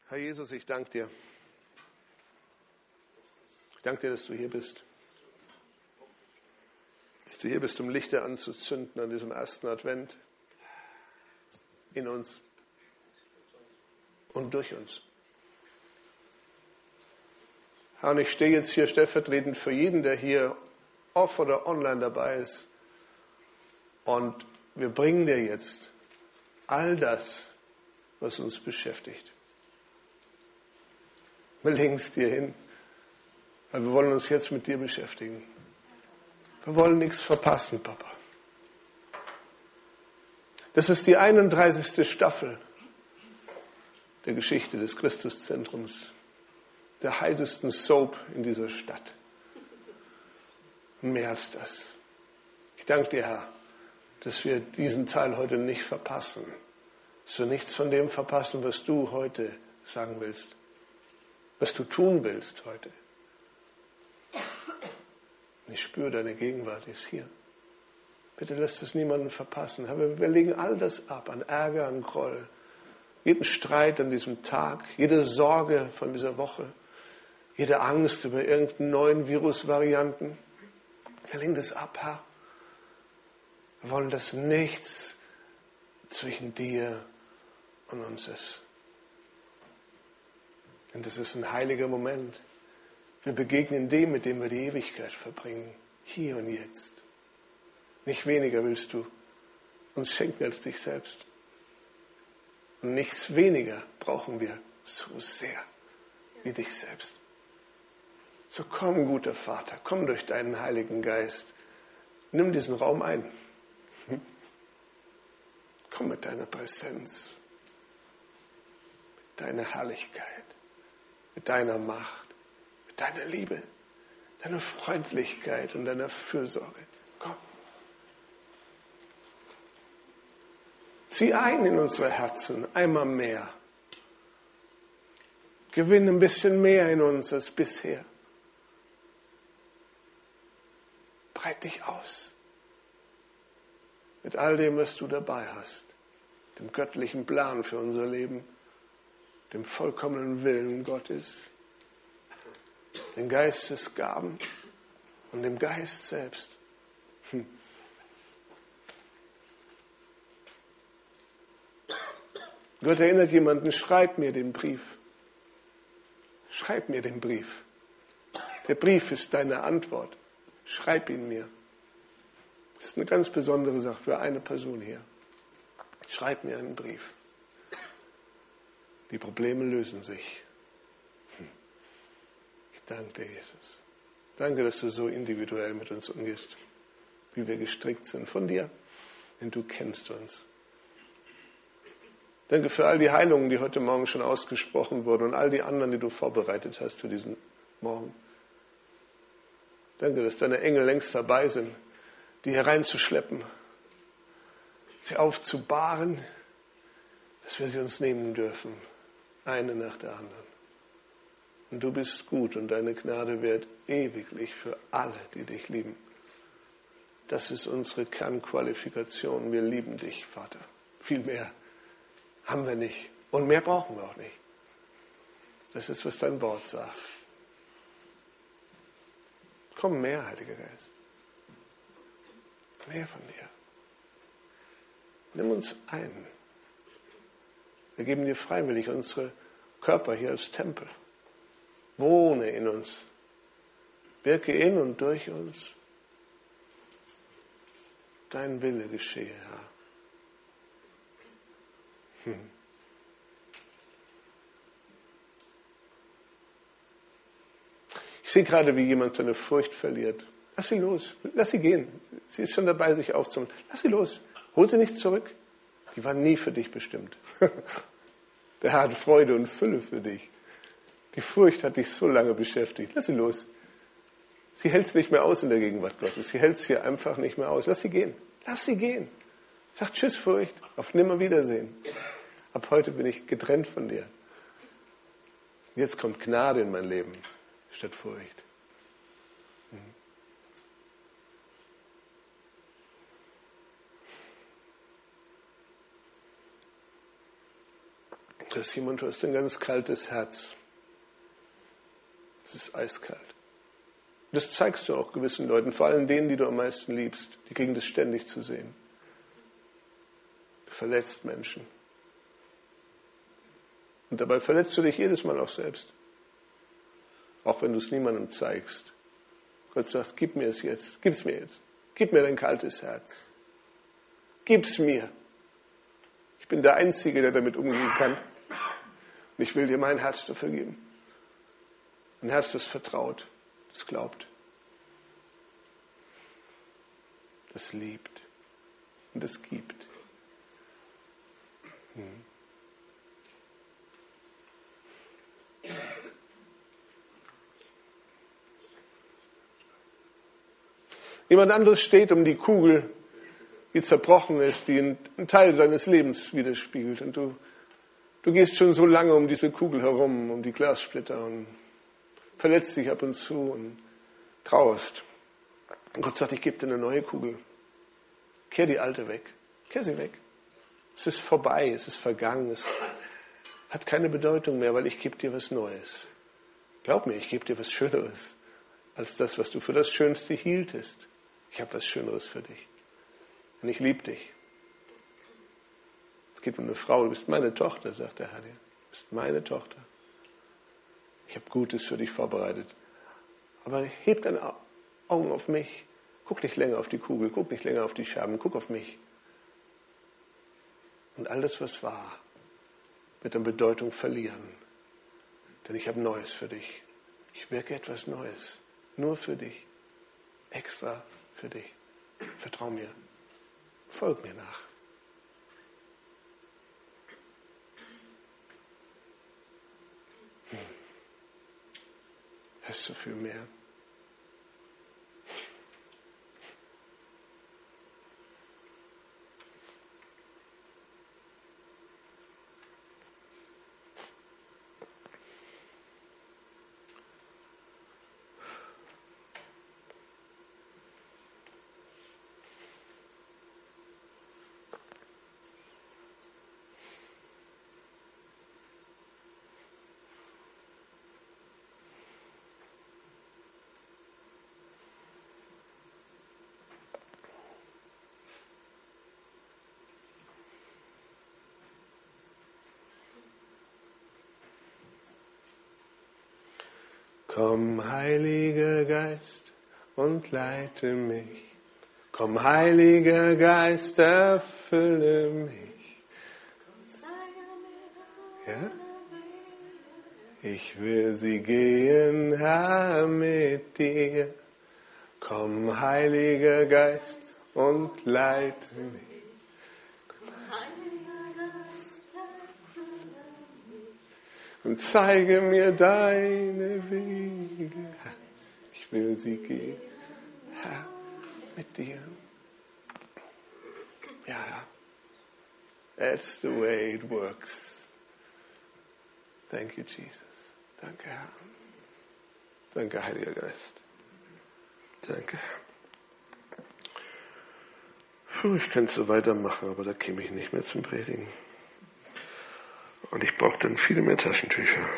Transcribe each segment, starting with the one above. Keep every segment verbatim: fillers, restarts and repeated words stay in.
Herr Jesus, ich danke dir. Ich danke dir, dass du hier bist. Dass du hier bist, um Lichter anzuzünden an diesem ersten Advent. In uns und durch uns. Herr, und ich stehe jetzt hier stellvertretend für jeden, der hier off oder online dabei ist. Und wir bringen dir jetzt all das, was uns beschäftigt. Wir legen es dir hin, weil wir wollen uns jetzt mit dir beschäftigen. Wir wollen nichts verpassen, Papa. Das ist die einunddreißigste Staffel der Geschichte des Christuszentrums, der heißesten Soap in dieser Stadt. Und mehr als das. Ich danke dir, Herr, dass wir diesen Teil heute nicht verpassen, dass wir nichts von dem verpassen, was du heute sagen willst, was du tun willst heute. Und ich spüre, deine Gegenwart ist hier. Bitte lässt es niemanden verpassen. Herr, wir legen all das ab, an Ärger, an Groll, jeden Streit an diesem Tag, jede Sorge von dieser Woche, jede Angst über irgendeinen neuen Virusvarianten. Wir legen das ab, Herr. Wir wollen, dass nichts zwischen dir und uns ist. Denn das ist ein heiliger Moment. Wir begegnen dem, mit dem wir die Ewigkeit verbringen. Hier und jetzt. Nicht weniger willst du uns schenken als dich selbst. Und nichts weniger brauchen wir so sehr wie dich selbst. So komm, guter Vater, komm durch deinen Heiligen Geist. Nimm diesen Raum ein. Komm mit deiner Präsenz, mit deiner Herrlichkeit, mit deiner Macht, mit deiner Liebe, deiner Freundlichkeit und deiner Fürsorge. Komm. Zieh ein in unsere Herzen, einmal mehr. Gewinn ein bisschen mehr in uns als bisher. Breit dich aus. Mit all dem, was du dabei hast. Dem göttlichen Plan für unser Leben. Dem vollkommenen Willen Gottes. Den Geistesgaben und dem Geist selbst. Hm. Gott erinnert jemanden, schreib mir den Brief. Schreib mir den Brief. Der Brief ist deine Antwort. Schreib ihn mir. Das ist eine ganz besondere Sache für eine Person hier. Schreib mir einen Brief. Die Probleme lösen sich. Ich danke dir, Jesus. Danke, dass du so individuell mit uns umgehst, wie wir gestrickt sind von dir, denn du kennst uns. Danke für all die Heilungen, die heute Morgen schon ausgesprochen wurden und all die anderen, die du vorbereitet hast für diesen Morgen. Danke, dass deine Engel längst dabei sind, die hereinzuschleppen, sie aufzubahren, dass wir sie uns nehmen dürfen, eine nach der anderen. Und du bist gut und deine Gnade währt ewiglich für alle, die dich lieben. Das ist unsere Kernqualifikation. Wir lieben dich, Vater. Viel mehr haben wir nicht. Und mehr brauchen wir auch nicht. Das ist, was dein Wort sagt. Komm mehr, Heiliger Geist. Mehr von dir. Nimm uns ein. Wir geben dir freiwillig unsere Körper hier als Tempel. Wohne in uns. Wirke in und durch uns. Dein Wille geschehe, Herr. Hm. Ich sehe gerade, wie jemand seine Furcht verliert. Lass sie los. Lass sie gehen. Sie ist schon dabei, sich aufzunehmen. Lass sie los. Hol sie nicht zurück. Die war nie für dich bestimmt. Der Herr hat Freude und Fülle für dich. Die Furcht hat dich so lange beschäftigt. Lass sie los. Sie hält es nicht mehr aus in der Gegenwart Gottes. Sie hält es hier einfach nicht mehr aus. Lass sie gehen. Lass sie gehen. Sag Tschüss, Furcht. Auf Nimmerwiedersehen. Ab heute bin ich getrennt von dir. Jetzt kommt Gnade in mein Leben statt Furcht. Mhm. Da ist jemand, du hast ein ganz kaltes Herz. Es ist eiskalt. Das zeigst du auch gewissen Leuten, vor allem denen, die du am meisten liebst. Die kriegen das ständig zu sehen. Du verletzt Menschen. Und dabei verletzt du dich jedes Mal auch selbst. Auch wenn du es niemandem zeigst. Gott sagt, gib mir es jetzt, gib es mir jetzt. Gib mir dein kaltes Herz. Gib's mir. Ich bin der Einzige, der damit umgehen kann. Und ich will dir mein Herz dafür geben. Ein Herz, das vertraut, das glaubt, das liebt und das gibt. Hm. Jemand anderes steht um die Kugel, die zerbrochen ist, die einen Teil seines Lebens widerspiegelt. Und du, du gehst schon so lange um diese Kugel herum, um die Glassplitter und verletzt dich ab und zu und trauerst. Und Gott sagt, ich gebe dir eine neue Kugel. Kehr die alte weg. Kehr sie weg. Es ist vorbei, es ist vergangen, es hat keine Bedeutung mehr, weil ich gebe dir was Neues. Glaub mir, ich gebe dir was Schöneres als das, was du für das Schönste hieltest. Ich habe was Schöneres für dich. Und ich liebe dich. Es geht um eine Frau, du bist meine Tochter, sagt der Herr dir. Du bist meine Tochter. Ich habe Gutes für dich vorbereitet. Aber heb deine Augen auf mich. Guck nicht länger auf die Kugel, guck nicht länger auf die Scherben, guck auf mich. Und alles, was war, wird an Bedeutung verlieren. Denn ich habe Neues für dich. Ich wirke etwas Neues. Nur für dich. Extra für dich. Vertrau mir. Folg mir nach. Hm. Es ist so viel mehr. Komm, Heiliger Geist, und leite mich. Komm, Heiliger Geist, erfülle mich. Ja? Ich will sie gehen, Herr, mit dir. Komm, Heiliger Geist, und leite mich. Und zeige mir deine Wege. Ich will sie gehen, Herr, mit dir. Ja, that's the way it works. Thank you, Jesus. Danke, Herr. Danke, Heiliger Geist. Danke, Herr. Puh, ich könnte so weitermachen, aber da käme ich nicht mehr zum Predigen. Und ich brauche dann viele mehr Taschentücher.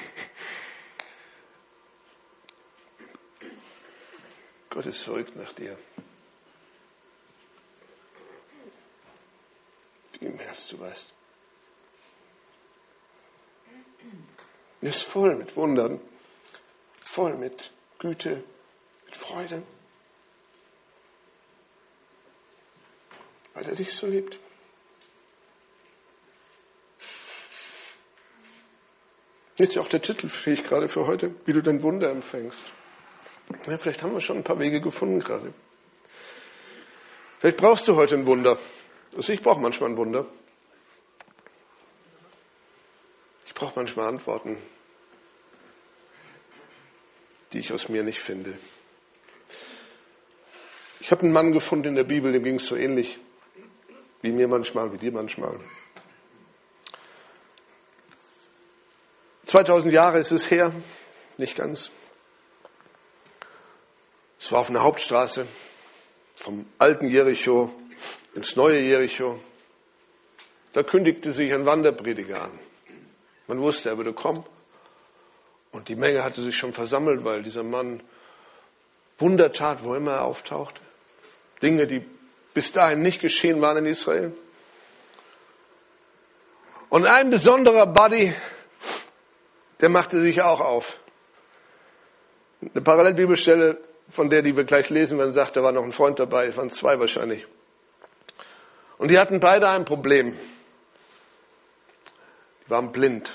Gott ist verrückt nach dir. Viel mehr als du weißt. Er ist voll mit Wundern, voll mit Güte, mit Freude. Weil er dich so liebt. Jetzt ja auch der Titel, sehe ich gerade für heute, wie du dein Wunder empfängst. Ja, vielleicht haben wir schon ein paar Wege gefunden gerade. Vielleicht brauchst du heute ein Wunder. Also ich brauche manchmal ein Wunder. Ich brauche manchmal Antworten, die ich aus mir nicht finde. Ich habe einen Mann gefunden in der Bibel, dem ging es so ähnlich wie mir manchmal, wie dir manchmal. zweitausend Jahre ist es her, nicht ganz. Es war auf einer Hauptstraße, vom alten Jericho ins neue Jericho. Da kündigte sich ein Wanderprediger an. Man wusste, er würde kommen. Und die Menge hatte sich schon versammelt, weil dieser Mann Wunder tat, wo immer er auftauchte. Dinge, die bis dahin nicht geschehen waren in Israel. Und ein besonderer Buddy, der machte sich auch auf. Eine Parallelbibelstelle, von der, die wir gleich lesen werden, sagt, da war noch ein Freund dabei, es waren zwei wahrscheinlich. Und die hatten beide ein Problem. Die waren blind.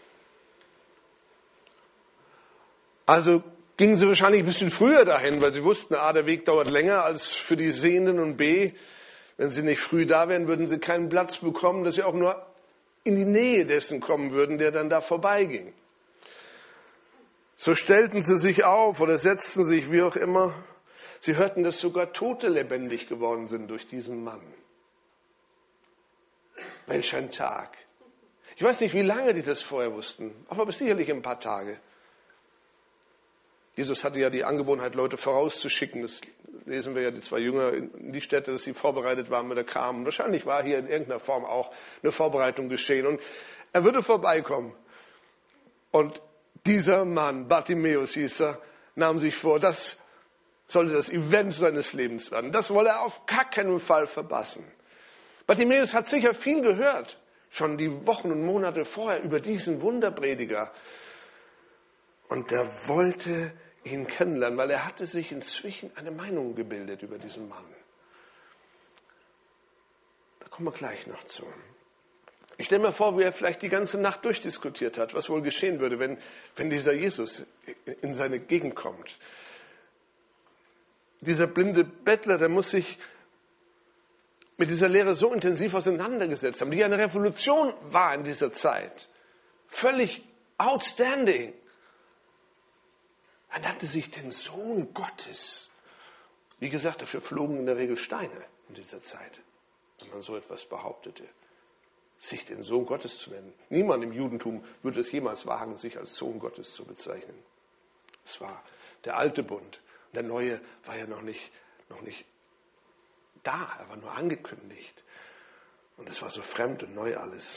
Also gingen sie wahrscheinlich ein bisschen früher dahin, weil sie wussten, A, der Weg dauert länger als für die Sehenden und B, wenn sie nicht früh da wären, würden sie keinen Platz bekommen, dass sie auch nur in die Nähe dessen kommen würden, der dann da vorbeiging. So stellten sie sich auf oder setzten sich, wie auch immer. Sie hörten, dass sogar Tote lebendig geworden sind durch diesen Mann. Welch ein Tag. Ich weiß nicht, wie lange die das vorher wussten, aber sicherlich ein paar Tage. Jesus hatte ja die Angewohnheit, Leute vorauszuschicken. Das lesen wir ja, die zwei Jünger in die Städte, dass sie vorbereitet waren, wenn er kam. Und wahrscheinlich war hier in irgendeiner Form auch eine Vorbereitung geschehen. Und er würde vorbeikommen. Und dieser Mann, Bartimäus hieß er, nahm sich vor, das sollte das Event seines Lebens werden. Das wolle er auf gar keinen Fall verpassen. Bartimäus hat sicher viel gehört, schon die Wochen und Monate vorher über diesen Wunderprediger. Und er wollte ihn kennenlernen, weil er hatte sich inzwischen eine Meinung gebildet über diesen Mann. Da kommen wir gleich noch zu. Ich stelle mir vor, wie er vielleicht die ganze Nacht durchdiskutiert hat, was wohl geschehen würde, wenn, wenn dieser Jesus in seine Gegend kommt. Dieser blinde Bettler, der muss sich mit dieser Lehre so intensiv auseinandergesetzt haben, die eine Revolution war in dieser Zeit. Völlig outstanding. Er nannte sich den Sohn Gottes. Wie gesagt, dafür flogen in der Regel Steine in dieser Zeit, wenn man so etwas behauptete. Sich den Sohn Gottes zu nennen. Niemand im Judentum würde es jemals wagen, sich als Sohn Gottes zu bezeichnen. Es war der alte Bund. Und der neue war ja noch nicht, noch nicht da. Er war nur angekündigt. Und es war so fremd und neu alles.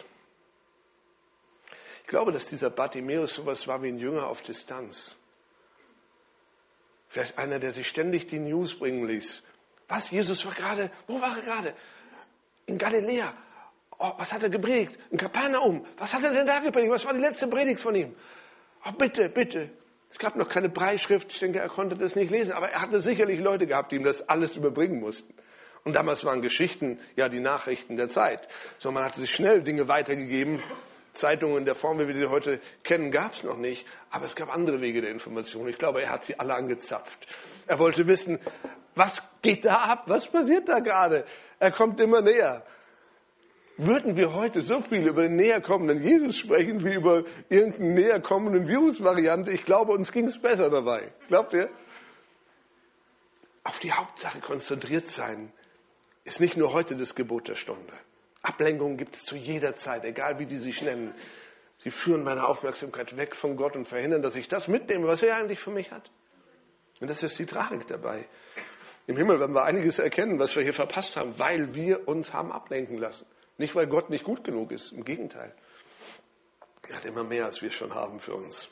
Ich glaube, dass dieser Bartimäus sowas war wie ein Jünger auf Distanz. Vielleicht einer, der sich ständig die News bringen ließ. Was? Jesus war gerade, wo war er gerade? In Galiläa. Oh, was hat er gepredigt? In Kapernaum. Was hat er denn da gepredigt? Was war die letzte Predigt von ihm? Oh, bitte, bitte. Es gab noch keine Breitschrift. Ich denke, er konnte das nicht lesen. Aber er hatte sicherlich Leute gehabt, die ihm das alles überbringen mussten. Und damals waren Geschichten ja die Nachrichten der Zeit. So, man hatte sich schnell Dinge weitergegeben. Zeitungen in der Form, wie wir sie heute kennen, gab es noch nicht. Aber es gab andere Wege der Information. Ich glaube, er hat sie alle angezapft. Er wollte wissen, was geht da ab? Was passiert da gerade? Er kommt immer näher. Würden wir heute so viel über den näher kommenden Jesus sprechen, wie über irgendeine näher kommenden Virusvariante? Ich glaube, uns ging es besser dabei. Glaubt ihr? Auf die Hauptsache konzentriert sein ist nicht nur heute das Gebot der Stunde. Ablenkungen gibt es zu jeder Zeit, egal wie die sich nennen. Sie führen meine Aufmerksamkeit weg von Gott und verhindern, dass ich das mitnehme, was er eigentlich für mich hat. Und das ist die Tragik dabei. Im Himmel werden wir einiges erkennen, was wir hier verpasst haben, weil wir uns haben ablenken lassen. Nicht, weil Gott nicht gut genug ist, im Gegenteil. Er hat immer mehr, als wir schon haben für uns.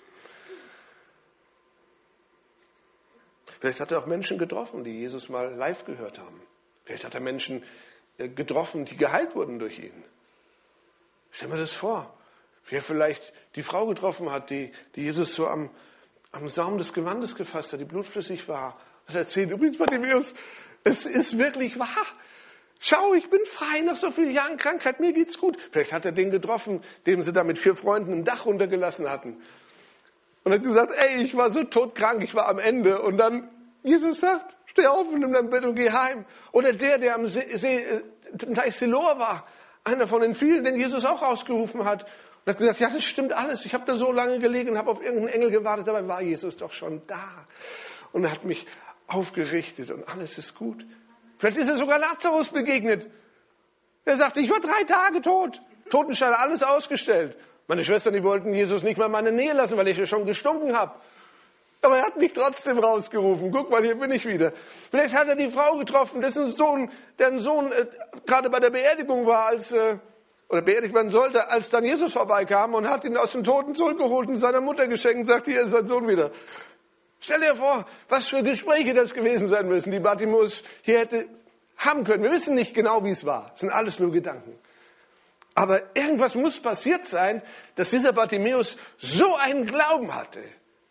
Vielleicht hat er auch Menschen getroffen, die Jesus mal live gehört haben. Vielleicht hat er Menschen getroffen, die geheilt wurden durch ihn. Stell mir das vor. Wie er vielleicht die Frau getroffen hat, die, die Jesus so am, am Saum des Gewandes gefasst hat, die blutflüssig war. Und erzählt, übrigens, Bartimäus, es ist wirklich wahr. Schau, ich bin frei nach so vielen Jahren Krankheit, mir geht's gut. Vielleicht hat er den getroffen, den sie da mit vier Freunden im Dach runtergelassen hatten. Und hat gesagt, ey, ich war so todkrank, ich war am Ende. Und dann, Jesus sagt, steh auf und nimm dein Bett und geh heim. Oder der, der am See, See, im Teich Siloa war, einer von den vielen, den Jesus auch ausgerufen hat. Und hat gesagt, ja, das stimmt alles. Ich habe da so lange gelegen und habe auf irgendeinen Engel gewartet, dabei war Jesus doch schon da. Und er hat mich aufgerichtet und alles ist gut. Vielleicht ist er sogar Lazarus begegnet. Er sagte, ich war drei Tage tot. Totenschein, alles ausgestellt. Meine Schwestern, die wollten Jesus nicht mal in meine Nähe lassen, weil ich ja schon gestunken habe. Aber er hat mich trotzdem rausgerufen. Guck mal, hier bin ich wieder. Vielleicht hat er die Frau getroffen, dessen Sohn, deren Sohn äh, gerade bei der Beerdigung war, als, äh, oder beerdigt werden sollte, als dann Jesus vorbeikam und hat ihn aus den Toten zurückgeholt und seiner Mutter geschenkt und sagt, hier ist sein Sohn wieder. Stell dir vor, was für Gespräche das gewesen sein müssen, die Bartimäus hier hätte haben können. Wir wissen nicht genau, wie es war. Es sind alles nur Gedanken. Aber irgendwas muss passiert sein, dass dieser Bartimäus so einen Glauben hatte.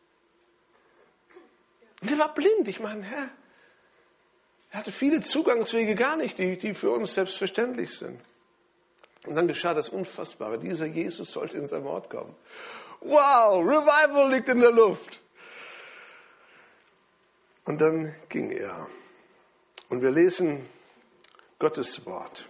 Und er war blind. Ich meine, Herr, er hatte viele Zugangswege gar nicht, die, die für uns selbstverständlich sind. Und dann geschah das Unfassbare. Dieser Jesus sollte in sein Wort kommen. Wow, Revival liegt in der Luft. Und dann ging er. Und wir lesen Gottes Wort.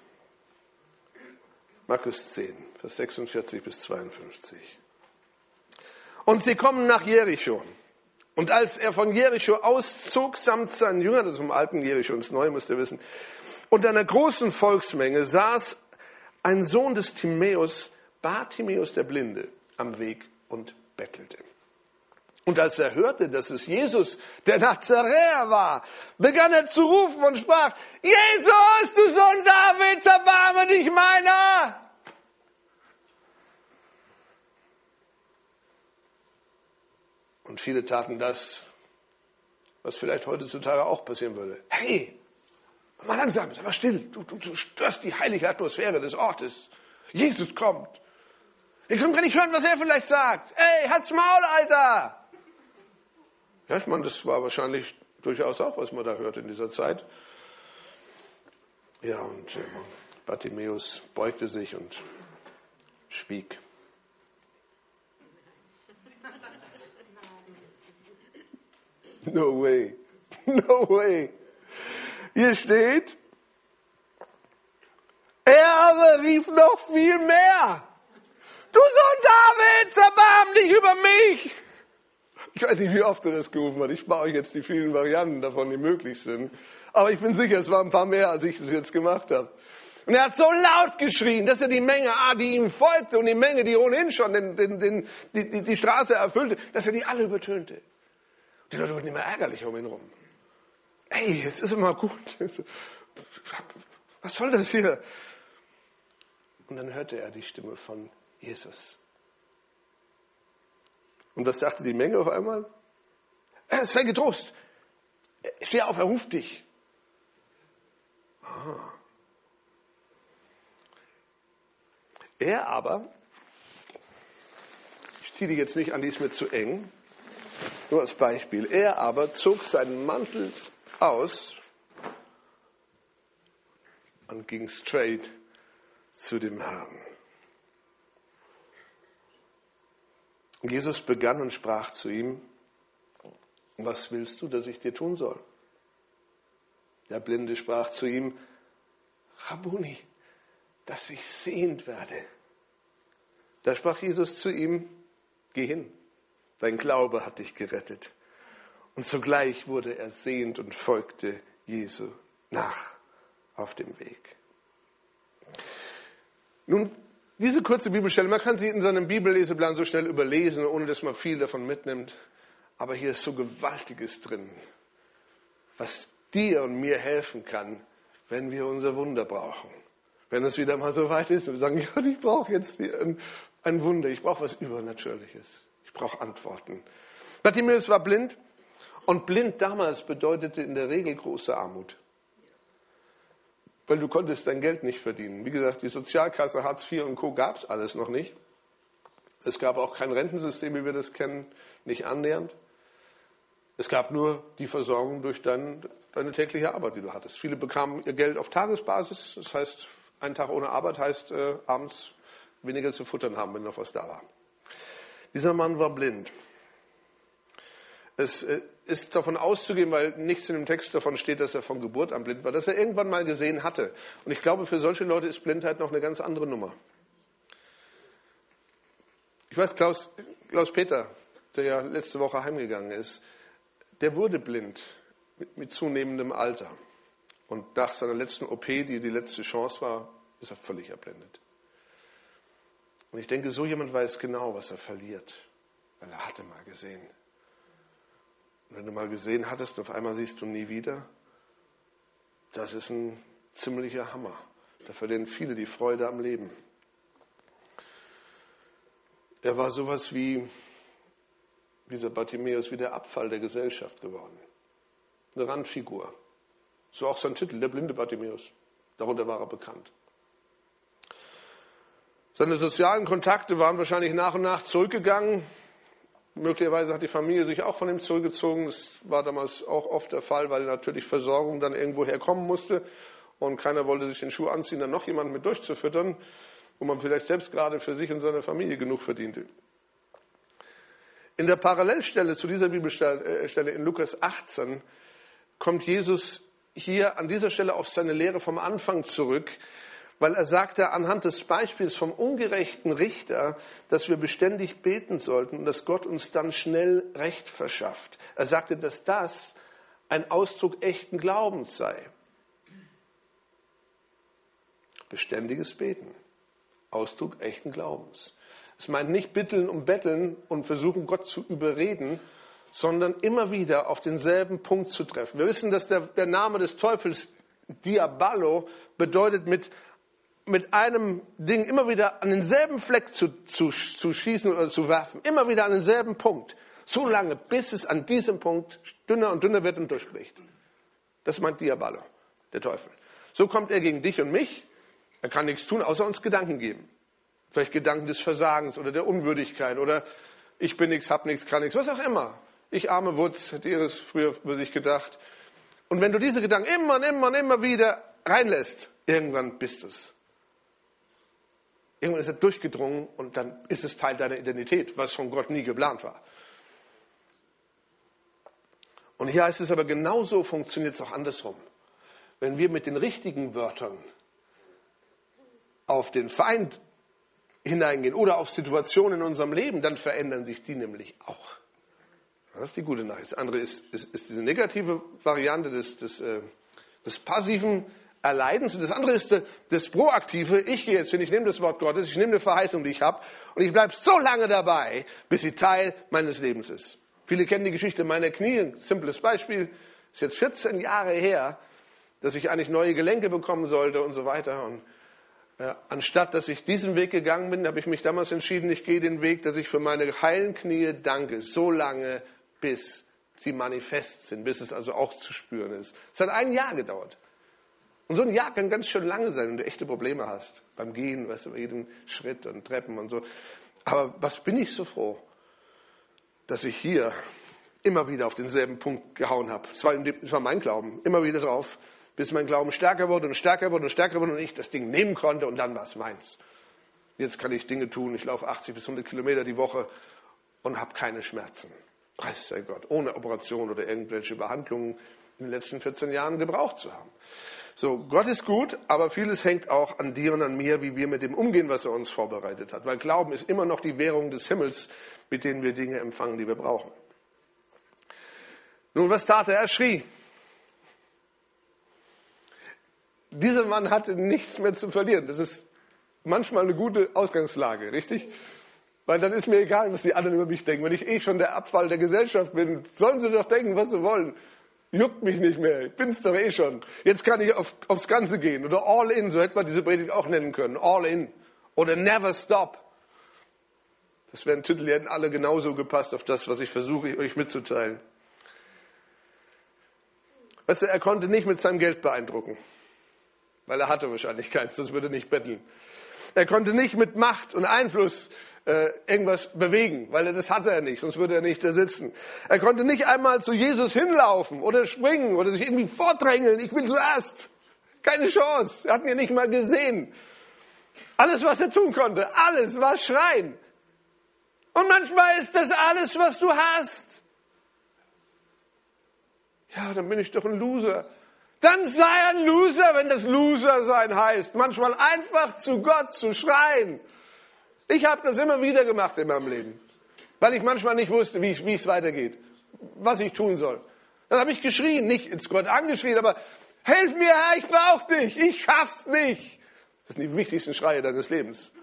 Markus zehn, Vers sechsundvierzig bis zweiundfünfzig. Und sie kommen nach Jericho. Und als er von Jericho auszog, samt seinen Jüngern, das ist vom alten Jericho ins Neue, müsst ihr wissen, und einer großen Volksmenge saß ein Sohn des Timäus, Bartimäus der Blinde, am Weg und bettelte. Und als er hörte, dass es Jesus, der Nazaräer war, begann er zu rufen und sprach, Jesus, du Sohn Davids, erbarme dich meiner! Und viele taten das, was vielleicht heutzutage auch passieren würde. Hey, mal langsam, sei mal still, du, du, du störst die heilige Atmosphäre des Ortes. Jesus kommt. Wir können gar nicht hören, was er vielleicht sagt. Ey, halt's Maul, Alter! Ja, ich meine, das war wahrscheinlich durchaus auch, was man da hört in dieser Zeit. Ja, und äh, Bartimäus beugte sich und schwieg. No way, no way. Hier steht, er aber rief noch viel mehr. Du Sohn Davids, erbarm dich über mich. Ich weiß nicht, wie oft er das gerufen hat. Ich spare euch jetzt die vielen Varianten davon, die möglich sind. Aber ich bin sicher, es waren ein paar mehr, als ich das jetzt gemacht habe. Und er hat so laut geschrien, dass er die Menge, ah, die ihm folgte und die Menge, die ohnehin schon den, den, den, die, die, die Straße erfüllte, dass er die alle übertönte. Die Leute wurden immer ärgerlich um ihn rum. Ey, jetzt ist immer gut. Was soll das hier? Und dann hörte er die Stimme von Jesus. Und was sagte die Menge auf einmal? Sei getrost. Steh auf, er ruft dich. Ah. Er aber, ich ziehe die jetzt nicht an, die ist mir zu eng, nur als Beispiel, er aber zog seinen Mantel aus und ging straight zu dem Herrn. Jesus begann und sprach zu ihm, was willst du, dass ich dir tun soll? Der Blinde sprach zu ihm, Rabbuni, dass ich sehend werde. Da sprach Jesus zu ihm, geh hin, dein Glaube hat dich gerettet. Und sogleich wurde er sehend und folgte Jesu nach auf dem Weg. Nun, diese kurze Bibelstelle, man kann sie in seinem Bibelleseplan so schnell überlesen, ohne dass man viel davon mitnimmt. Aber hier ist so Gewaltiges drin, was dir und mir helfen kann, wenn wir unser Wunder brauchen. Wenn es wieder mal so weit ist und wir sagen, Gott, ich brauche jetzt ein, ein Wunder, ich brauche was Übernatürliches. Ich brauche Antworten. Bartimäus war blind und blind damals bedeutete in der Regel große Armut. Weil du konntest dein Geld nicht verdienen. Wie gesagt, die Sozialkasse, Hartz vier und Co. gab es alles noch nicht. Es gab auch kein Rentensystem, wie wir das kennen, nicht annähernd. Es gab nur die Versorgung durch dein, deine tägliche Arbeit, die du hattest. Viele bekamen ihr Geld auf Tagesbasis. Das heißt, ein Tag ohne Arbeit heißt äh, abends weniger zu futtern haben, wenn noch was da war. Dieser Mann war blind. Es äh, ist davon auszugehen, weil nichts in dem Text davon steht, dass er von Geburt an blind war, dass er irgendwann mal gesehen hatte. Und ich glaube, für solche Leute ist Blindheit noch eine ganz andere Nummer. Ich weiß, Klaus, Klaus Peter, der ja letzte Woche heimgegangen ist, der wurde blind mit, mit zunehmendem Alter. Und nach seiner letzten O P, die die letzte Chance war, ist er völlig erblindet. Und ich denke, so jemand weiß genau, was er verliert, weil er hatte mal gesehen. Und wenn du mal gesehen hattest und auf einmal siehst du nie wieder, das ist ein ziemlicher Hammer. Da verlieren viele die Freude am Leben. Er war sowas wie, dieser Bartimäus, wie der Abfall der Gesellschaft geworden. Eine Randfigur. So auch sein Titel, der blinde Bartimäus. Darunter war er bekannt. Seine sozialen Kontakte waren wahrscheinlich nach und nach zurückgegangen. Möglicherweise hat die Familie sich auch von ihm zurückgezogen. Das war damals auch oft der Fall, weil natürlich Versorgung dann irgendwo herkommen musste. Und keiner wollte sich den Schuh anziehen, dann noch jemanden mit durchzufüttern, wo man vielleicht selbst gerade für sich und seine Familie genug verdiente. In der Parallelstelle zu dieser Bibelstelle in Lukas achtzehn kommt Jesus hier an dieser Stelle auf seine Lehre vom Anfang zurück, weil er sagte anhand des Beispiels vom ungerechten Richter, dass wir beständig beten sollten und dass Gott uns dann schnell Recht verschafft. Er sagte, dass das ein Ausdruck echten Glaubens sei. Beständiges Beten, Ausdruck echten Glaubens. Es meint nicht bitteln und betteln und versuchen, Gott zu überreden, sondern immer wieder auf denselben Punkt zu treffen. Wir wissen, dass der, der Name des Teufels, Diaballo, bedeutet mit, mit einem Ding immer wieder an denselben Fleck zu, zu, zu schießen oder zu werfen. Immer wieder an denselben Punkt. So lange, bis es an diesem Punkt dünner und dünner wird und durchbricht. Das meint Diaballo, der Teufel. So kommt er gegen dich und mich. Er kann nichts tun, außer uns Gedanken geben. Vielleicht Gedanken des Versagens oder der Unwürdigkeit oder ich bin nichts, hab nichts, kann nichts, was auch immer. Ich arme Wutz, hätte ihr es früher über sich gedacht. Und wenn du diese Gedanken immer und immer und immer wieder reinlässt, irgendwann bist du es. Irgendwann ist er durchgedrungen und dann ist es Teil deiner Identität, was von Gott nie geplant war. Und hier heißt es aber, genauso funktioniert es auch andersrum. Wenn wir mit den richtigen Wörtern auf den Feind hineingehen oder auf Situationen in unserem Leben, dann verändern sich die nämlich auch. Das ist die gute Nachricht. Das andere ist, ist, ist diese negative Variante des, des, äh, des passiven Erleidens. Und das andere ist äh, das proaktive. Ich gehe jetzt hin, ich nehme das Wort Gottes, ich nehme eine Verheißung, die ich habe und ich bleibe so lange dabei, bis sie Teil meines Lebens ist. Viele kennen die Geschichte meiner Knie. Ein simples Beispiel. Ist jetzt vierzehn Jahre her, dass ich eigentlich neue Gelenke bekommen sollte und so weiter. Und äh, anstatt, dass ich diesen Weg gegangen bin, habe ich mich damals entschieden, ich gehe den Weg, dass ich für meine heilen Knie danke. So lange, bis sie manifest sind, bis es also auch zu spüren ist. Es hat ein Jahr gedauert. Und so ein Jahr kann ganz schön lange sein, wenn du echte Probleme hast. Beim Gehen, weißt du, bei jedem Schritt und Treppen und so. Aber was bin ich so froh, dass ich hier immer wieder auf denselben Punkt gehauen habe. Das war, das war mein Glauben. Immer wieder drauf, bis mein Glauben stärker wurde und stärker wurde und stärker wurde und ich das Ding nehmen konnte und dann war es meins. Jetzt kann ich Dinge tun. Ich laufe achtzig bis hundert Kilometer die Woche und habe keine Schmerzen. Preis sei Gott, ohne Operation oder irgendwelche Behandlungen in den letzten vierzehn Jahren gebraucht zu haben. So, Gott ist gut, aber vieles hängt auch an dir und an mir, wie wir mit dem umgehen, was er uns vorbereitet hat. Weil Glauben ist immer noch die Währung des Himmels, mit denen wir Dinge empfangen, die wir brauchen. Nun, was tat er? Er schrie. Dieser Mann hatte nichts mehr zu verlieren. Das ist manchmal eine gute Ausgangslage, richtig? Weil dann ist mir egal, was die anderen über mich denken. Wenn ich eh schon der Abfall der Gesellschaft bin, sollen sie doch denken, was sie wollen. Juckt mich nicht mehr, ich bin's doch eh schon. Jetzt kann ich auf, aufs Ganze gehen. Oder all in, so hätte man diese Predigt auch nennen können. All in. Oder never stop. Das wären Titel, die hätten alle genauso gepasst auf das, was ich versuche, euch mitzuteilen. Weißt du, er konnte nicht mit seinem Geld beeindrucken. Weil er hatte wahrscheinlich keins, sonst würde er nicht betteln. Er konnte nicht mit Macht und Einfluss äh, irgendwas bewegen, weil er, das hatte er nicht, sonst würde er nicht da sitzen. Er konnte nicht einmal zu Jesus hinlaufen oder springen oder sich irgendwie vordrängeln. Ich will zuerst. Keine Chance. Er hat ihn ja nicht mal gesehen. Alles, was er tun konnte, alles war schreien. Und manchmal ist das alles, was du hast. Ja, dann bin ich doch ein Loser. Dann sei ein Loser, wenn das Loser sein heißt. Manchmal einfach zu Gott zu schreien. Ich habe das immer wieder gemacht in meinem Leben, weil ich manchmal nicht wusste, wie, wie es weitergeht, was ich tun soll. Dann habe ich geschrien, nicht ins Gott angeschrien, aber hilf mir, Herr, ich brauche dich, ich schaff's nicht. Das sind die wichtigsten Schreie deines Lebens.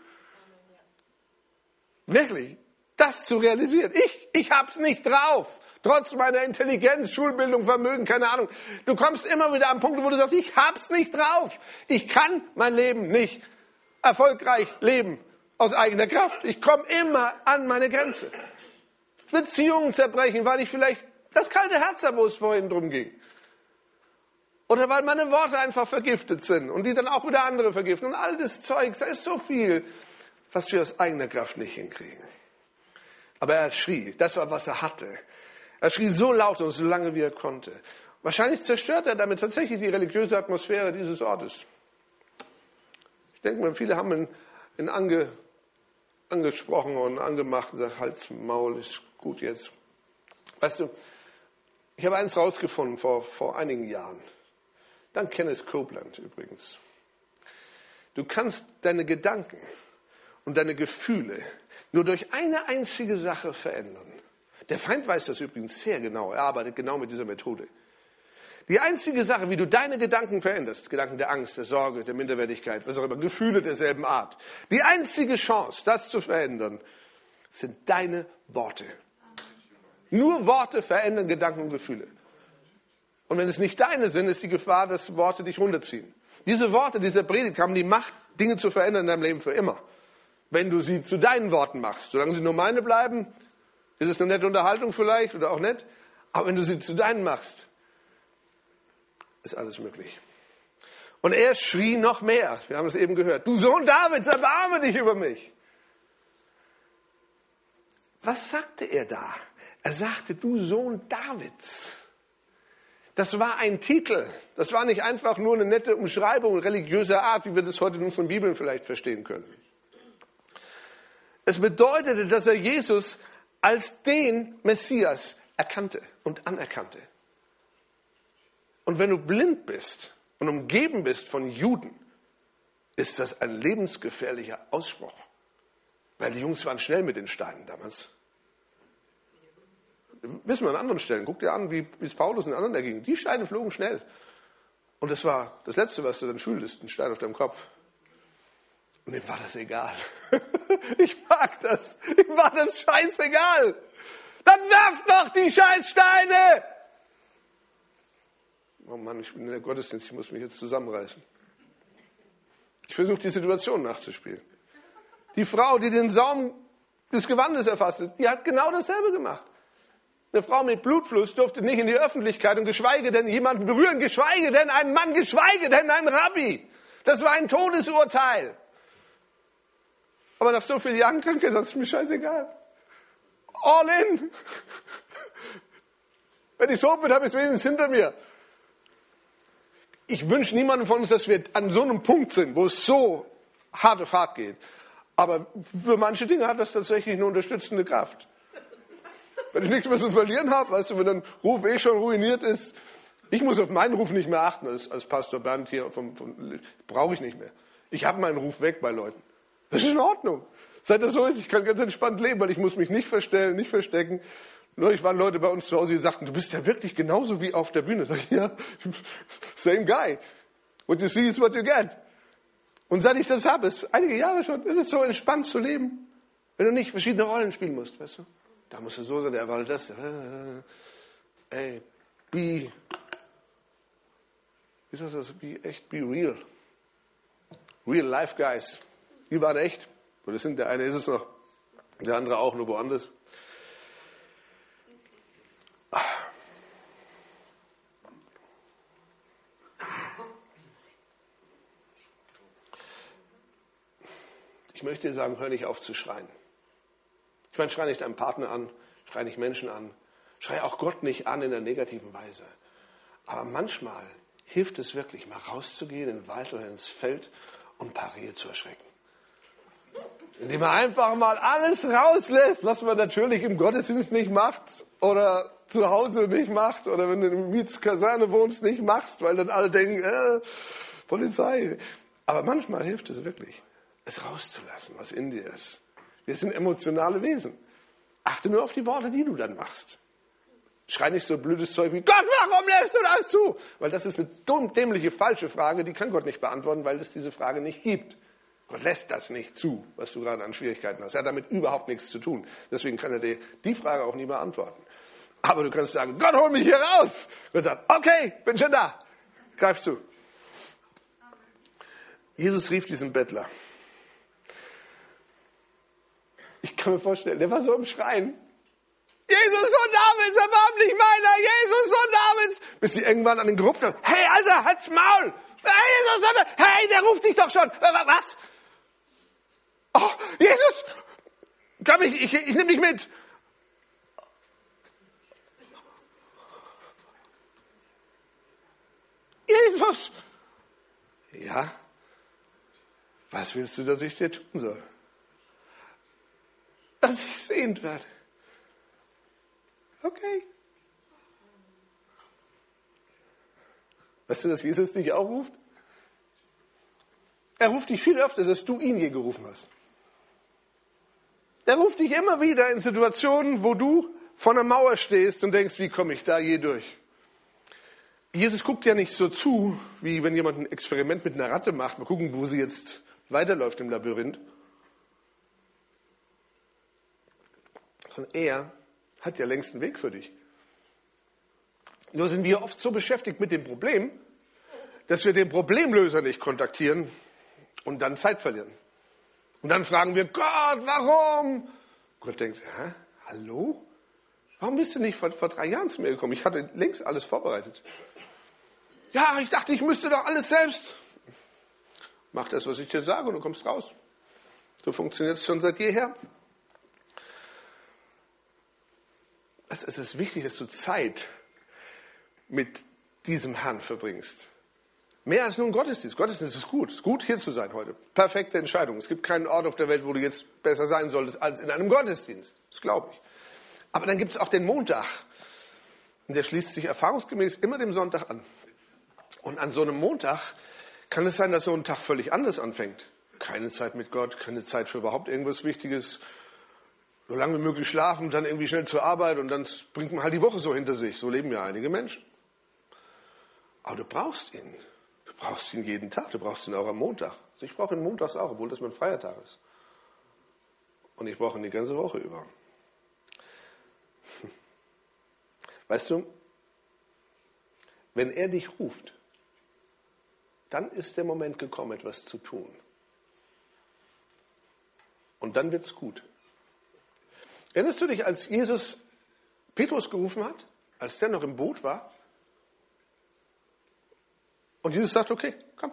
Wirklich, das zu realisieren. Ich, ich hab's nicht drauf. Trotz meiner Intelligenz, Schulbildung, Vermögen, keine Ahnung. Du kommst immer wieder am Punkt, wo du sagst, ich hab's nicht drauf. Ich kann mein Leben nicht erfolgreich leben. aus eigener Kraft. Ich komme immer an meine Grenze. Beziehungen zerbrechen, weil ich vielleicht das kalte Herz habe, wo es vorhin drum ging. Oder weil meine Worte einfach vergiftet sind und die dann auch wieder andere vergiften. Und all das Zeugs, da ist so viel, was wir aus eigener Kraft nicht hinkriegen. Aber er schrie, das war, was er hatte. Er schrie so laut und so lange, wie er konnte. Wahrscheinlich zerstört er damit tatsächlich die religiöse Atmosphäre dieses Ortes. Ich denke mal, viele haben ihn, ihn ange, angesprochen und angemacht und gesagt, Hals, Maul, ist gut jetzt. Weißt du, ich habe eins rausgefunden vor, vor einigen Jahren. Dank Kenneth Copeland übrigens. Du kannst deine Gedanken und deine Gefühle nur durch eine einzige Sache verändern. Der Feind weiß das übrigens sehr genau. Er arbeitet genau mit dieser Methode. Die einzige Sache, wie du deine Gedanken veränderst, Gedanken der Angst, der Sorge, der Minderwertigkeit, was auch immer, Gefühle derselben Art. Die einzige Chance, das zu verändern, sind deine Worte. Nur Worte verändern Gedanken und Gefühle. Und wenn es nicht deine sind, ist die Gefahr, dass Worte dich runterziehen. Diese Worte, diese Predigt haben die Macht, Dinge zu verändern in deinem Leben für immer. Wenn du sie zu deinen Worten machst. Solange sie nur meine bleiben, ist es eine nette Unterhaltung vielleicht oder auch nicht. Aber wenn du sie zu deinen machst, ist alles möglich. Und er schrie noch mehr. Wir haben es eben gehört. Du Sohn Davids, erbarme dich über mich. Was sagte er da? Er sagte, du Sohn Davids. Das war ein Titel. Das war nicht einfach nur eine nette Umschreibung religiöser Art, wie wir das heute in unseren Bibeln vielleicht verstehen können. Es bedeutete, dass er Jesus als den Messias erkannte und anerkannte. Und wenn du blind bist und umgeben bist von Juden, ist das ein lebensgefährlicher Ausspruch. Weil die Jungs waren schnell mit den Steinen damals. Wissen wir an anderen Stellen. Guck dir an, wie es Paulus und anderen erging. Die Steine flogen schnell. Und das war das Letzte, was du dann schultest, ein Stein auf deinem Kopf. Und ihm war das egal. Ich mag das. Ihm war das scheißegal. Dann werf doch die Scheißsteine! Oh Mann, ich bin in der Gottesdienst, ich muss mich jetzt zusammenreißen. Ich versuche die Situation nachzuspielen. Die Frau, die den Saum des Gewandes erfasste, die hat genau dasselbe gemacht. Eine Frau mit Blutfluss durfte nicht in die Öffentlichkeit und geschweige denn jemanden berühren, geschweige denn einen Mann, geschweige denn einen Rabbi. Das war ein Todesurteil. Aber nach so vielen Jahren Krankheit, das ist mir scheißegal. All in. Wenn ich tot bin, habe ich es wenigstens hinter mir. Ich wünsche niemandem von uns, dass wir an so einem Punkt sind, wo es so harte Fahrt geht. Aber für manche Dinge hat das tatsächlich eine unterstützende Kraft. Wenn ich nichts mehr zu verlieren habe, weißt du, wenn ein Ruf eh schon ruiniert ist, ich muss auf meinen Ruf nicht mehr achten, als, als Pastor Bernd hier, vom, vom, brauche ich nicht mehr. Ich habe meinen Ruf weg bei Leuten. Das ist in Ordnung. Seit das so ist, ich kann ganz entspannt leben, weil ich muss mich nicht verstellen, nicht verstecken. Neulich waren Leute bei uns zu Hause, die sagten, du bist ja wirklich genauso wie auf der Bühne. Sag ich, ja, same guy. What you see is what you get. Und seit ich das habe, ist einige Jahre schon, ist es so entspannt zu leben. Wenn du nicht verschiedene Rollen spielen musst, weißt du. Da musst du so sein, der erwartet das. Ey, be, wie soll das, be echt, be real. Real life guys. Die waren echt. Oder sind, der eine ist es noch, der andere auch, nur woanders. Ich möchte dir sagen, hör nicht auf zu schreien. Ich meine, schrei nicht deinen Partner an, schrei nicht Menschen an, schrei auch Gott nicht an in einer negativen Weise. Aber manchmal hilft es wirklich, mal rauszugehen in den Wald oder ins Feld und ein paar Rehe zu erschrecken. Indem man einfach mal alles rauslässt, was man natürlich im Gottesdienst nicht macht oder zu Hause nicht macht oder wenn du in der Mietskaserne wohnst, nicht machst, weil dann alle denken, äh, Polizei. Aber manchmal hilft es wirklich, es rauszulassen, was in dir ist. Wir sind emotionale Wesen. Achte nur auf die Worte, die du dann machst. Schrei nicht so blödes Zeug wie, Gott, warum lässt du das zu? Weil das ist eine dumm, dämliche, falsche Frage, die kann Gott nicht beantworten, weil es diese Frage nicht gibt. Gott lässt das nicht zu, was du gerade an Schwierigkeiten hast. Er hat damit überhaupt nichts zu tun. Deswegen kann er dir die Frage auch nie beantworten. Aber du kannst sagen, Gott, hol mich hier raus. Gott sagt, okay, bin schon da. Greif zu. Jesus rief diesen Bettler. Ich kann mir vorstellen, der war so im Schreien. Jesus, Sohn Davids, erbarm dich meiner! Jesus, Sohn Davids! Bis sie irgendwann an den gerupft haben. Hey, Alter, halt's Maul! Hey, Jesus, Sohn Davids! Hey, der ruft dich doch schon! Was? Oh, Jesus! Komm, ich, ich, ich nehme dich mit! Jesus! Ja? Was willst du, dass ich dir tun soll? Dass ich sehend werde. Okay. Weißt du, dass Jesus dich auch ruft? Er ruft dich viel öfter, als du ihn je gerufen hast. Er ruft dich immer wieder in Situationen, wo du vor einer Mauer stehst und denkst, wie komme ich da je durch? Jesus guckt ja nicht so zu, wie wenn jemand ein Experiment mit einer Ratte macht. Mal gucken, wo sie jetzt weiterläuft im Labyrinth. Sondern er hat ja längst einen Weg für dich. Nur sind wir oft so beschäftigt mit dem Problem, dass wir den Problemlöser nicht kontaktieren und dann Zeit verlieren. Und dann fragen wir, Gott, warum? Gott denkt, hä? Hallo? Warum bist du nicht vor, vor drei Jahren zu mir gekommen? Ich hatte längst alles vorbereitet. Ja, ich dachte, ich müsste doch alles selbst. Mach das, was ich dir sage und du kommst raus. So funktioniert es schon seit jeher. Es ist wichtig, dass du Zeit mit diesem Herrn verbringst. Mehr als nur ein Gottesdienst. Gottesdienst ist gut. Es ist gut, hier zu sein heute. Perfekte Entscheidung. Es gibt keinen Ort auf der Welt, wo du jetzt besser sein solltest als in einem Gottesdienst. Das glaube ich. Aber dann gibt es auch den Montag. Und der schließt sich erfahrungsgemäß immer dem Sonntag an. Und an so einem Montag kann es sein, dass so ein Tag völlig anders anfängt. Keine Zeit mit Gott, keine Zeit für überhaupt irgendwas Wichtiges. So lange wie möglich schlafen, dann irgendwie schnell zur Arbeit und dann bringt man halt die Woche so hinter sich. So leben ja einige Menschen. Aber du brauchst ihn. Du brauchst ihn jeden Tag. Du brauchst ihn auch am Montag. Also ich brauche ihn montags auch, obwohl das mein Feiertag ist. Und ich brauche ihn die ganze Woche über. Weißt du, wenn er dich ruft, dann ist der Moment gekommen, etwas zu tun. Und dann wird's gut. Erinnerst du dich, als Jesus Petrus gerufen hat, als der noch im Boot war? Und Jesus sagt, okay, komm.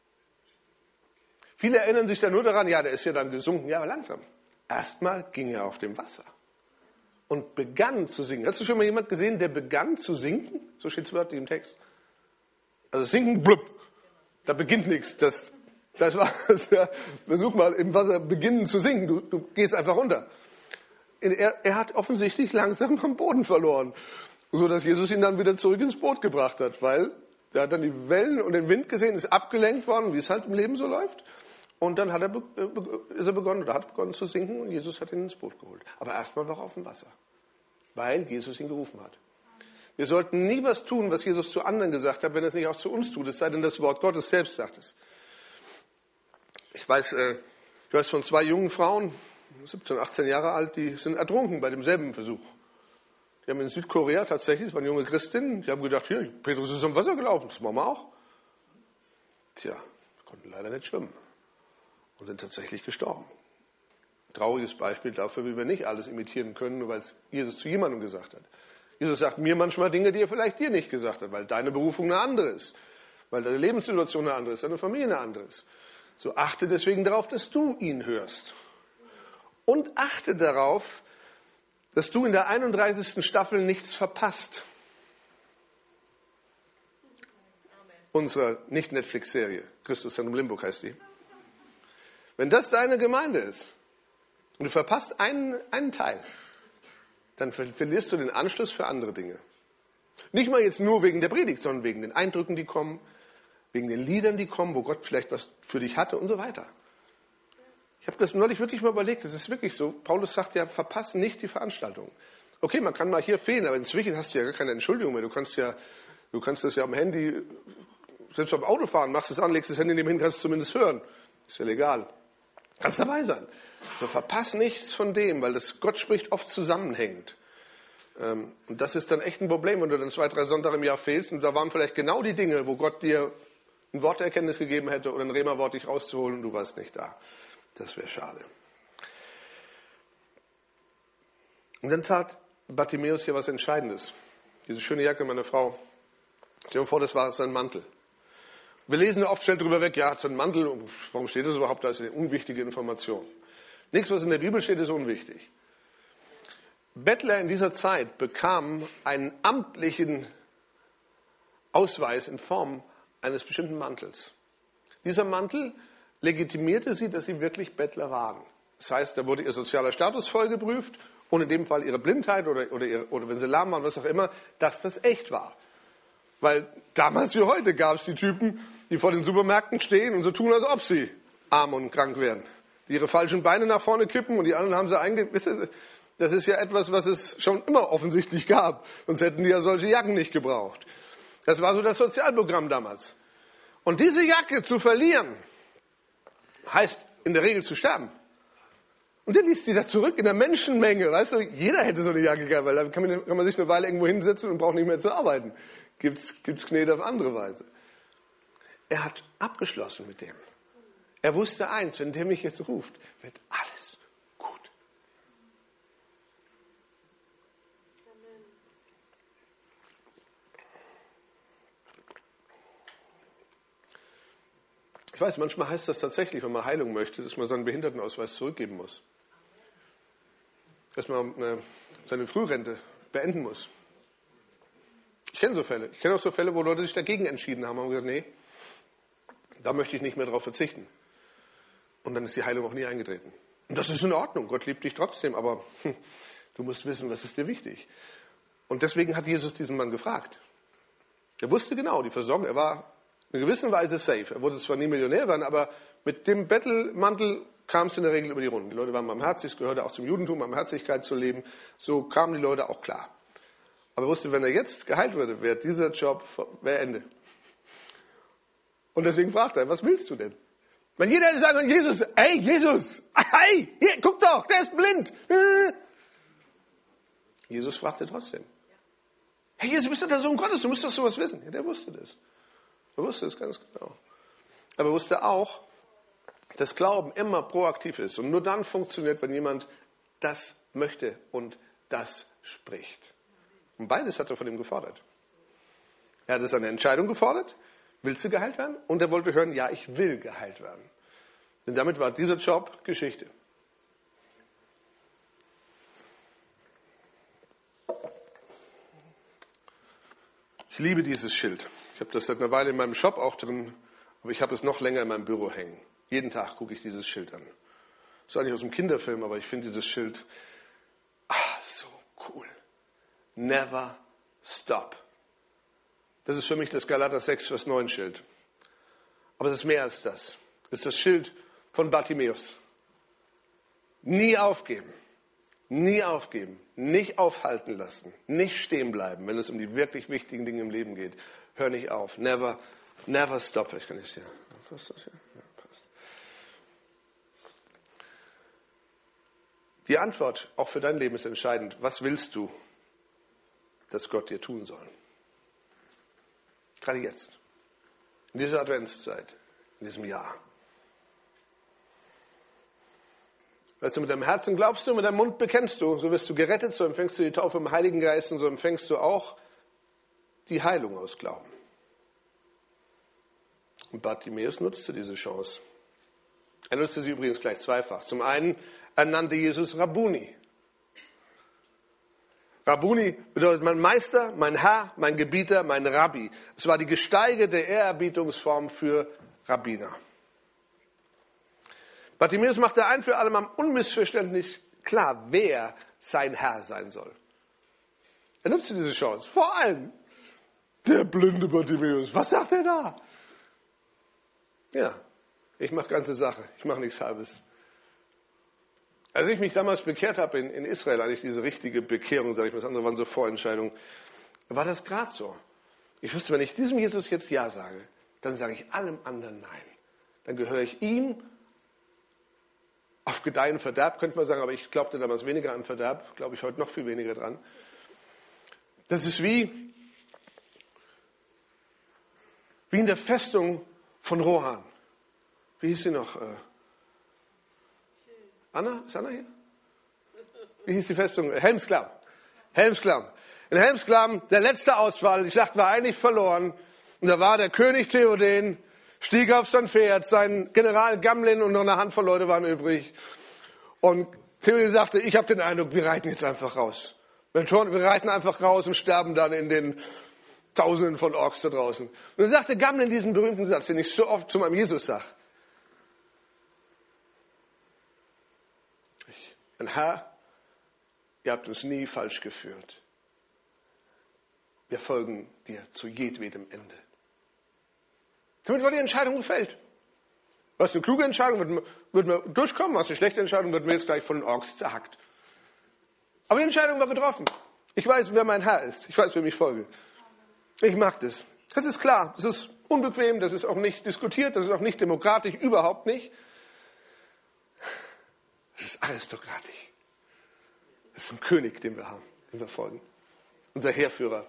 Viele erinnern sich dann nur daran, ja, der ist ja dann gesunken. Ja, aber langsam. Erstmal ging er auf dem Wasser und begann zu singen. Hast du schon mal jemand gesehen, der begann zu sinken? So steht es wörtlich im Text. Also sinken, blub, da beginnt nichts. Das, das war, das, ja, versuch mal im Wasser beginnen zu sinken. Du, du gehst einfach runter. Er, er hat offensichtlich langsam am Boden verloren, so dass Jesus ihn dann wieder zurück ins Boot gebracht hat, weil er hat dann die Wellen und den Wind gesehen, ist abgelenkt worden, wie es halt im Leben so läuft. Und dann hat er, ist er begonnen oder hat begonnen zu sinken und Jesus hat ihn ins Boot geholt. Aber erstmal noch auf dem Wasser, weil Jesus ihn gerufen hat. Wir sollten nie was tun, was Jesus zu anderen gesagt hat, wenn er es nicht auch zu uns tut, es sei denn, das Wort Gottes selbst sagt es. Ich weiß, äh, du hast von zwei jungen Frauen, siebzehn, achtzehn Jahre alt, die sind ertrunken bei demselben Versuch. Die haben in Südkorea tatsächlich, das waren junge Christinnen, die haben gedacht, hier, Petrus ist im Wasser gelaufen, das machen wir auch. Tja, konnten leider nicht schwimmen und sind tatsächlich gestorben. Ein trauriges Beispiel dafür, wie wir nicht alles imitieren können, nur weil es Jesus zu jemandem gesagt hat. Jesus sagt mir manchmal Dinge, die er vielleicht dir nicht gesagt hat, weil deine Berufung eine andere ist, weil deine Lebenssituation eine andere ist, deine Familie eine andere ist. So achte deswegen darauf, dass du ihn hörst. Und achte darauf, dass du in der einunddreißigsten Staffel nichts verpasst. Unserer Nicht-Netflix-Serie. Christus Zentrum Limburg heißt die. Wenn das deine Gemeinde ist und du verpasst einen, einen Teil, dann verlierst du den Anschluss für andere Dinge. Nicht mal jetzt nur wegen der Predigt, sondern wegen den Eindrücken, die kommen, wegen den Liedern, die kommen, wo Gott vielleicht was für dich hatte und so weiter. Ich habe das neulich wirklich mal überlegt, das ist wirklich so. Paulus sagt ja, verpassen nicht die Veranstaltung. Okay, man kann mal hier fehlen, aber inzwischen hast du ja gar keine Entschuldigung mehr. Du kannst ja, du kannst das ja am Handy, selbst beim Autofahren, machst es an, legst das Handy nebenhin, kannst es zumindest hören. Ist ja legal. Kannst dabei sein. So, verpass nichts von dem, weil das Gott spricht oft zusammenhängt. Und das ist dann echt ein Problem, wenn du dann zwei, drei Sonntage im Jahr fehlst und da waren vielleicht genau die Dinge, wo Gott dir ein Wort der Erkenntnis gegeben hätte oder ein Rema-Wort dich rauszuholen und du warst nicht da. Das wäre schade. Und dann tat Bartimäus hier was Entscheidendes. Diese schöne Jacke meiner Frau, stell dir mal vor, das war sein Mantel. Wir lesen oft schnell drüber weg, ja, hat sein Mantel, warum steht das überhaupt? Da ist eine unwichtige Information. Nichts, was in der Bibel steht, ist unwichtig. Bettler in dieser Zeit bekamen einen amtlichen Ausweis in Form eines bestimmten Mantels. Dieser Mantel legitimierte sie, dass sie wirklich Bettler waren. Das heißt, da wurde ihr sozialer Status voll geprüft und in dem Fall ihre Blindheit oder, oder, ihre, oder wenn sie lahm waren, was auch immer, dass das echt war. Weil damals wie heute gab es die Typen, die vor den Supermärkten stehen und so tun, als ob sie arm und krank wären. Die ihre falschen Beine nach vorne kippen und die anderen haben sie eingewissen. Das ist ja etwas, was es schon immer offensichtlich gab. Sonst hätten die ja solche Jacken nicht gebraucht. Das war so das Sozialprogramm damals. Und diese Jacke zu verlieren, heißt in der Regel zu sterben. Und dann ließ die da zurück in der Menschenmenge. Weißt du, jeder hätte so eine Jacke gehabt, weil dann kann man, kann man sich eine Weile irgendwo hinsetzen und braucht nicht mehr zu arbeiten. Gibt's, gibt's Knete auf andere Weise. Er hat abgeschlossen mit dem. Er wusste eins, wenn der mich jetzt ruft, wird alles gut. Ich weiß, manchmal heißt das tatsächlich, wenn man Heilung möchte, dass man seinen Behindertenausweis zurückgeben muss. Dass man äh, seine Frührente beenden muss. Ich kenne so Fälle. Ich kenne auch so Fälle, wo Leute sich dagegen entschieden haben und gesagt, nee, da möchte ich nicht mehr drauf verzichten. Und dann ist die Heilung auch nie eingetreten. Und das ist in Ordnung. Gott liebt dich trotzdem, aber hm, du musst wissen, was ist dir wichtig. Und deswegen hat Jesus diesen Mann gefragt. Er wusste genau, die Versorgung, er war in gewisser Weise safe. Er wurde zwar nie Millionär werden, aber mit dem Bettelmantel kam es in der Regel über die Runden. Die Leute waren barmherzig, es gehörte auch zum Judentum, Barmherzigkeit zu leben. So kamen die Leute auch klar. Aber er wusste, wenn er jetzt geheilt würde, wäre dieser Job wäre Ende. Und deswegen fragt er, was willst du denn? Wenn jeder hätte sagen, Jesus, ey, Jesus, hey, hier, guck doch, der ist blind. Jesus fragte trotzdem. Hey, Jesus, bist du der Sohn Gottes, du musst doch sowas wissen. Ja, der wusste das. Er wusste es ganz genau. Aber er wusste auch, dass Glauben immer proaktiv ist und nur dann funktioniert, wenn jemand das möchte und das spricht. Und beides hat er von ihm gefordert. Er hat seine Entscheidung gefordert, willst du geheilt werden? Und er wollte hören, ja, ich will geheilt werden. Denn damit war dieser Job Geschichte. Ich liebe dieses Schild. Ich habe das seit einer Weile in meinem Shop auch drin, aber ich habe es noch länger in meinem Büro hängen. Jeden Tag gucke ich dieses Schild an. Das ist eigentlich aus einem Kinderfilm, aber ich finde dieses Schild ah, so cool. Never stop. Das ist für mich das Galater sechs, Vers neun Schild. Aber es ist mehr als das. Es ist das Schild von Bartimäus. Nie aufgeben. Nie aufgeben. Nicht aufhalten lassen. Nicht stehen bleiben, wenn es um die wirklich wichtigen Dinge im Leben geht. Hör nicht auf. Never, never stop. Vielleicht kann ich es hier. Passt das hier? Ja, passt. Die Antwort auch für dein Leben ist entscheidend. Was willst du, dass Gott dir tun soll? Gerade jetzt. In dieser Adventszeit. In diesem Jahr. Weißt du, mit deinem Herzen glaubst du, mit deinem Mund bekennst du. So wirst du gerettet, so empfängst du die Taufe im Heiligen Geist und so empfängst du auch die Heilung aus Glauben. Und Bartimäus nutzte diese Chance. Er nutzte sie übrigens gleich zweifach. Zum einen, er nannte Jesus Rabbuni. Rabbuni bedeutet mein Meister, mein Herr, mein Gebieter, mein Rabbi. Es war die gesteigerte Ehrerbietungsform für Rabbiner. Bartimäus machte ein für alle Mal unmissverständlich klar, wer sein Herr sein soll. Er nutzte diese Chance. Vor allem der blinde Bartimäus. Was sagt er da? Ja, ich mache ganze Sache. Ich mache nichts Halbes. Als ich mich damals bekehrt habe in, in Israel, eigentlich diese richtige Bekehrung, sage ich mal, das andere waren so Vorentscheidungen, war das gerade so. Ich wusste, wenn ich diesem Jesus jetzt Ja sage, dann sage ich allem anderen Nein. Dann gehöre ich ihm auf Gedeih und Verderb, könnte man sagen, aber ich glaubte damals weniger an Verderb, glaube ich heute noch viel weniger dran. Das ist wie, wie in der Festung von Rohan. Wie hieß sie noch? Anna? Ist Anna hier? wie hieß die Festung? Helmsklamm. Helmsklamm. In Helmsklamm, der letzte Ausfall, die Schlacht war eigentlich verloren. Und da war der König Theoden, stieg auf sein Pferd, sein General Gamlin und noch eine Handvoll Leute waren übrig. Und Theoden sagte, ich habe den Eindruck, wir reiten jetzt einfach raus. Wir reiten einfach raus und sterben dann in den Tausenden von Orks da draußen. Und dann sagte Gamlin diesen berühmten Satz, den ich so oft zu meinem Jesus sage. Mein Herr, ihr habt uns nie falsch geführt. Wir folgen dir zu jedwedem Ende. Damit war die Entscheidung gefällt. Was eine kluge Entscheidung, würden wir, wir durchkommen, was eine schlechte Entscheidung, würden wir jetzt gleich von den Orks zerhackt. Aber die Entscheidung war getroffen. Ich weiß, wer mein Herr ist. Ich weiß, wem ich folge. Ich mag das. Das ist klar. Das ist unbequem. Das ist auch nicht diskutiert. Das ist auch nicht demokratisch. Überhaupt nicht. Das ist aristokratisch. Das ist ein König, den wir haben, den wir folgen. Unser Heerführer.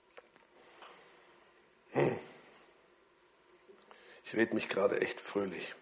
Ich rede mich gerade echt fröhlich.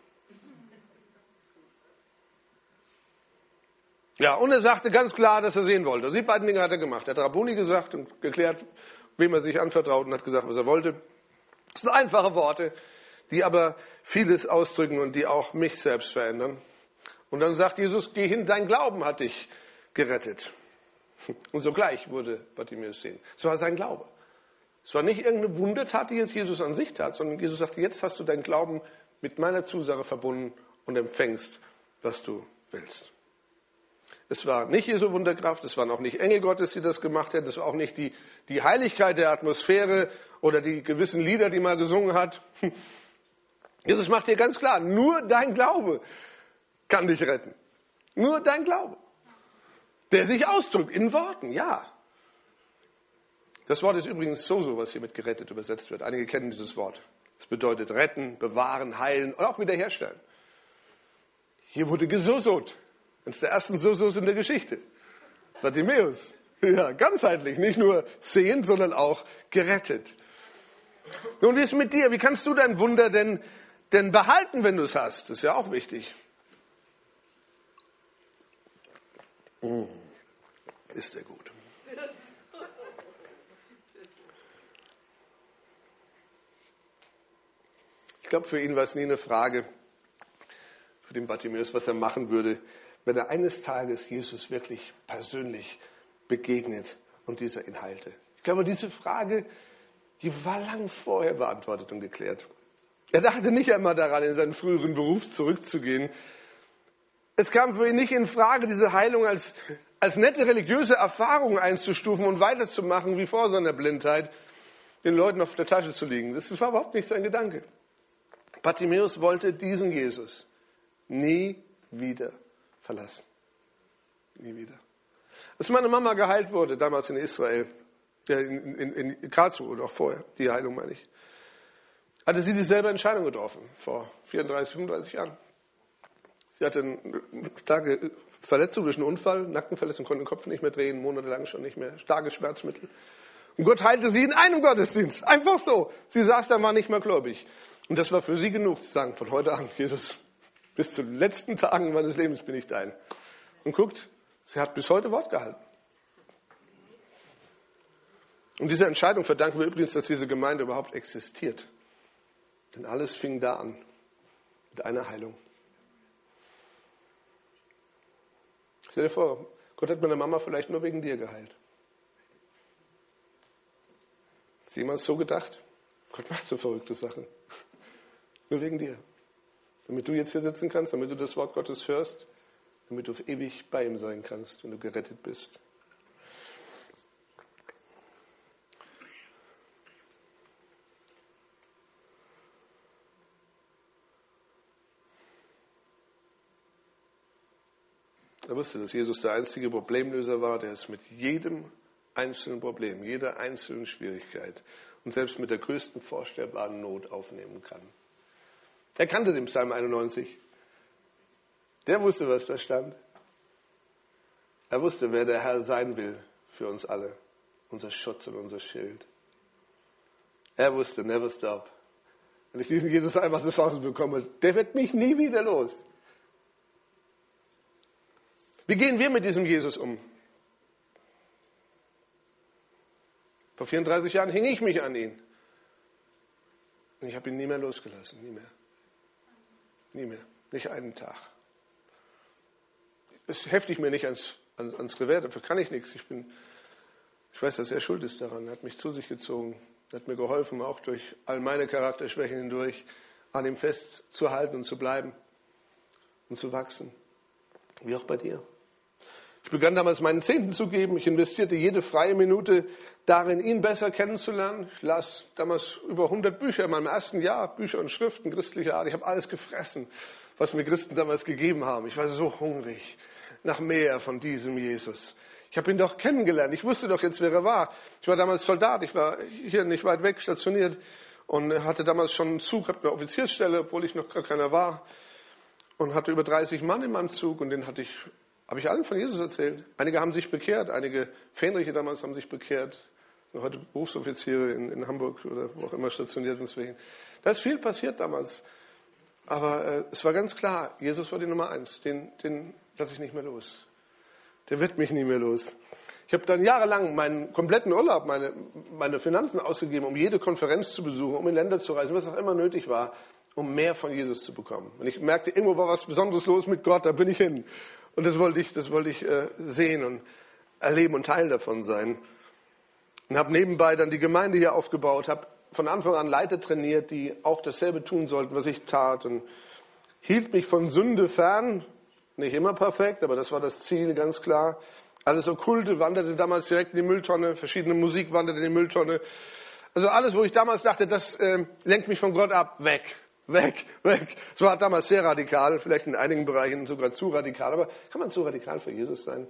Ja, und er sagte ganz klar, dass er sehen wollte. Also die beiden Dinge hat er gemacht. Er hat Rabuni gesagt und geklärt, wem er sich anvertraut und hat gesagt, was er wollte. Das sind einfache Worte, die aber vieles ausdrücken und die auch mich selbst verändern. Und dann sagt Jesus, geh hin, dein Glauben hat dich gerettet. Und sogleich wurde Bartimäus sehen. Es war sein Glaube. Es war nicht irgendeine Wundertat, die jetzt Jesus an sich tat, sondern Jesus sagte, jetzt hast du deinen Glauben mit meiner Zusage verbunden und empfängst, was du willst. Es war nicht Jesu Wunderkraft, es waren auch nicht Engel Gottes, die das gemacht hätten, es war auch nicht die, die Heiligkeit der Atmosphäre oder die gewissen Lieder, die man gesungen hat. Jesus macht dir ganz klar, nur dein Glaube kann dich retten. Nur dein Glaube. Der sich ausdrückt in Worten, ja. Das Wort ist übrigens Sozo, was hier mit gerettet übersetzt wird. Einige kennen dieses Wort. Es bedeutet retten, bewahren, heilen und auch wiederherstellen. Hier wurde gesosot. Eines der ersten Sosos in der Geschichte. Bartimäus. Ja, ganzheitlich. Nicht nur sehend, sondern auch gerettet. Nun, wie ist es mit dir? Wie kannst du dein Wunder denn, denn behalten, wenn du es hast? Das ist ja auch wichtig. Mm, ist der gut. Ich glaube, für ihn war es nie eine Frage, für den Bartimäus, was er machen würde, wenn er eines Tages Jesus wirklich persönlich begegnet und dieser ihn heilte. Ich glaube, diese Frage, die war lang vorher beantwortet und geklärt. Er dachte nicht einmal daran, in seinen früheren Beruf zurückzugehen. Es kam für ihn nicht in Frage, diese Heilung als, als nette religiöse Erfahrung einzustufen und weiterzumachen wie vor seiner Blindheit, den Leuten auf der Tasche zu liegen. Das war überhaupt nicht sein Gedanke. Bartimäus wollte diesen Jesus nie wieder verlassen. Nie wieder. Als meine Mama geheilt wurde, damals in Israel, in, in, in Karlsruhe oder auch vorher, die Heilung meine ich, hatte sie dieselbe Entscheidung getroffen, vor vierunddreißig, fünfunddreißig Jahren. Sie hatte eine starke Verletzung durch einen Unfall, Nackenverletzung, konnte den Kopf nicht mehr drehen, monatelang schon nicht mehr, starke Schmerzmittel. Und Gott heilte sie in einem Gottesdienst, einfach so. Sie saß da, war nicht mehr gläubig. Und das war für sie genug, zu sagen, von heute an, Jesus, bis zu den letzten Tagen meines Lebens bin ich dein. Und guckt, sie hat bis heute Wort gehalten. Und dieser Entscheidung verdanken wir übrigens, dass diese Gemeinde überhaupt existiert. Denn alles fing da an, mit einer Heilung. Stell dir vor, Gott hat meine Mama vielleicht nur wegen dir geheilt. Hat jemand so gedacht? Gott macht so verrückte Sachen. Nur wegen dir. Damit du jetzt hier sitzen kannst, damit du das Wort Gottes hörst, damit du ewig bei ihm sein kannst, wenn du gerettet bist. Er wusste, dass Jesus der einzige Problemlöser war, der es mit jedem einzelnen Problem, jeder einzelnen Schwierigkeit und selbst mit der größten vorstellbaren Not aufnehmen kann. Er kannte den Psalm einundneunzig. Der wusste, was da stand. Er wusste, wer der Herr sein will für uns alle. Unser Schutz und unser Schild. Er wusste, never stop. Wenn ich diesen Jesus einfach zu Fassen bekomme, der wird mich nie wieder los. Wie gehen wir mit diesem Jesus um? Vor vierunddreißig Jahren hing ich mich an ihn. Und ich habe ihn nie mehr losgelassen, nie mehr. Nie mehr, nicht einen Tag. Es hefte ich mir nicht ans, ans, ans Revers, dafür kann ich nichts. Ich bin, ich weiß, dass er schuld ist daran. Er hat mich zu sich gezogen, er hat mir geholfen, auch durch all meine Charakterschwächen hindurch, an ihm festzuhalten und zu bleiben und zu wachsen. Wie auch bei dir. Ich begann damals meinen Zehnten zu geben. Ich investierte jede freie Minute darin, ihn besser kennenzulernen. Ich las damals über hundert Bücher in meinem ersten Jahr, Bücher und Schriften christlicher Art. Ich habe alles gefressen, was mir Christen damals gegeben haben. Ich war so hungrig nach mehr von diesem Jesus. Ich habe ihn doch kennengelernt. Ich wusste doch jetzt, wer er war. Ich war damals Soldat. Ich war hier nicht weit weg stationiert und hatte damals schon einen Zug, hatte eine Offiziersstelle, obwohl ich noch gar keiner war. Und hatte über dreißig Mann in meinem Zug und den hatte ich... Habe ich allen von Jesus erzählt. Einige haben sich bekehrt, einige Fähnriche damals haben sich bekehrt. Heute Berufsoffiziere in, in Hamburg oder wo auch immer stationiert deswegen. Da ist viel passiert damals. Aber äh, es war ganz klar, Jesus war die Nummer eins. Den, den lasse ich nicht mehr los. Der wird mich nie mehr los. Ich habe dann jahrelang meinen kompletten Urlaub, meine, meine Finanzen ausgegeben, um jede Konferenz zu besuchen, um in Länder zu reisen, was auch immer nötig war, um mehr von Jesus zu bekommen. Und ich merkte, irgendwo war was Besonderes los mit Gott, da bin ich hin. Und das wollte ich, das wollte ich äh, sehen und erleben und Teil davon sein. Und habe nebenbei dann die Gemeinde hier aufgebaut, habe von Anfang an Leiter trainiert, die auch dasselbe tun sollten, was ich tat. Und hielt mich von Sünde fern. Nicht immer perfekt, aber das war das Ziel, ganz klar. Alles Okkulte wanderte damals direkt in die Mülltonne. Verschiedene Musik wanderte in die Mülltonne. Also alles, wo ich damals dachte, das äh, lenkt mich von Gott ab, weg. Weg, weg. Es war damals sehr radikal, vielleicht in einigen Bereichen sogar zu radikal, aber kann man zu radikal für Jesus sein?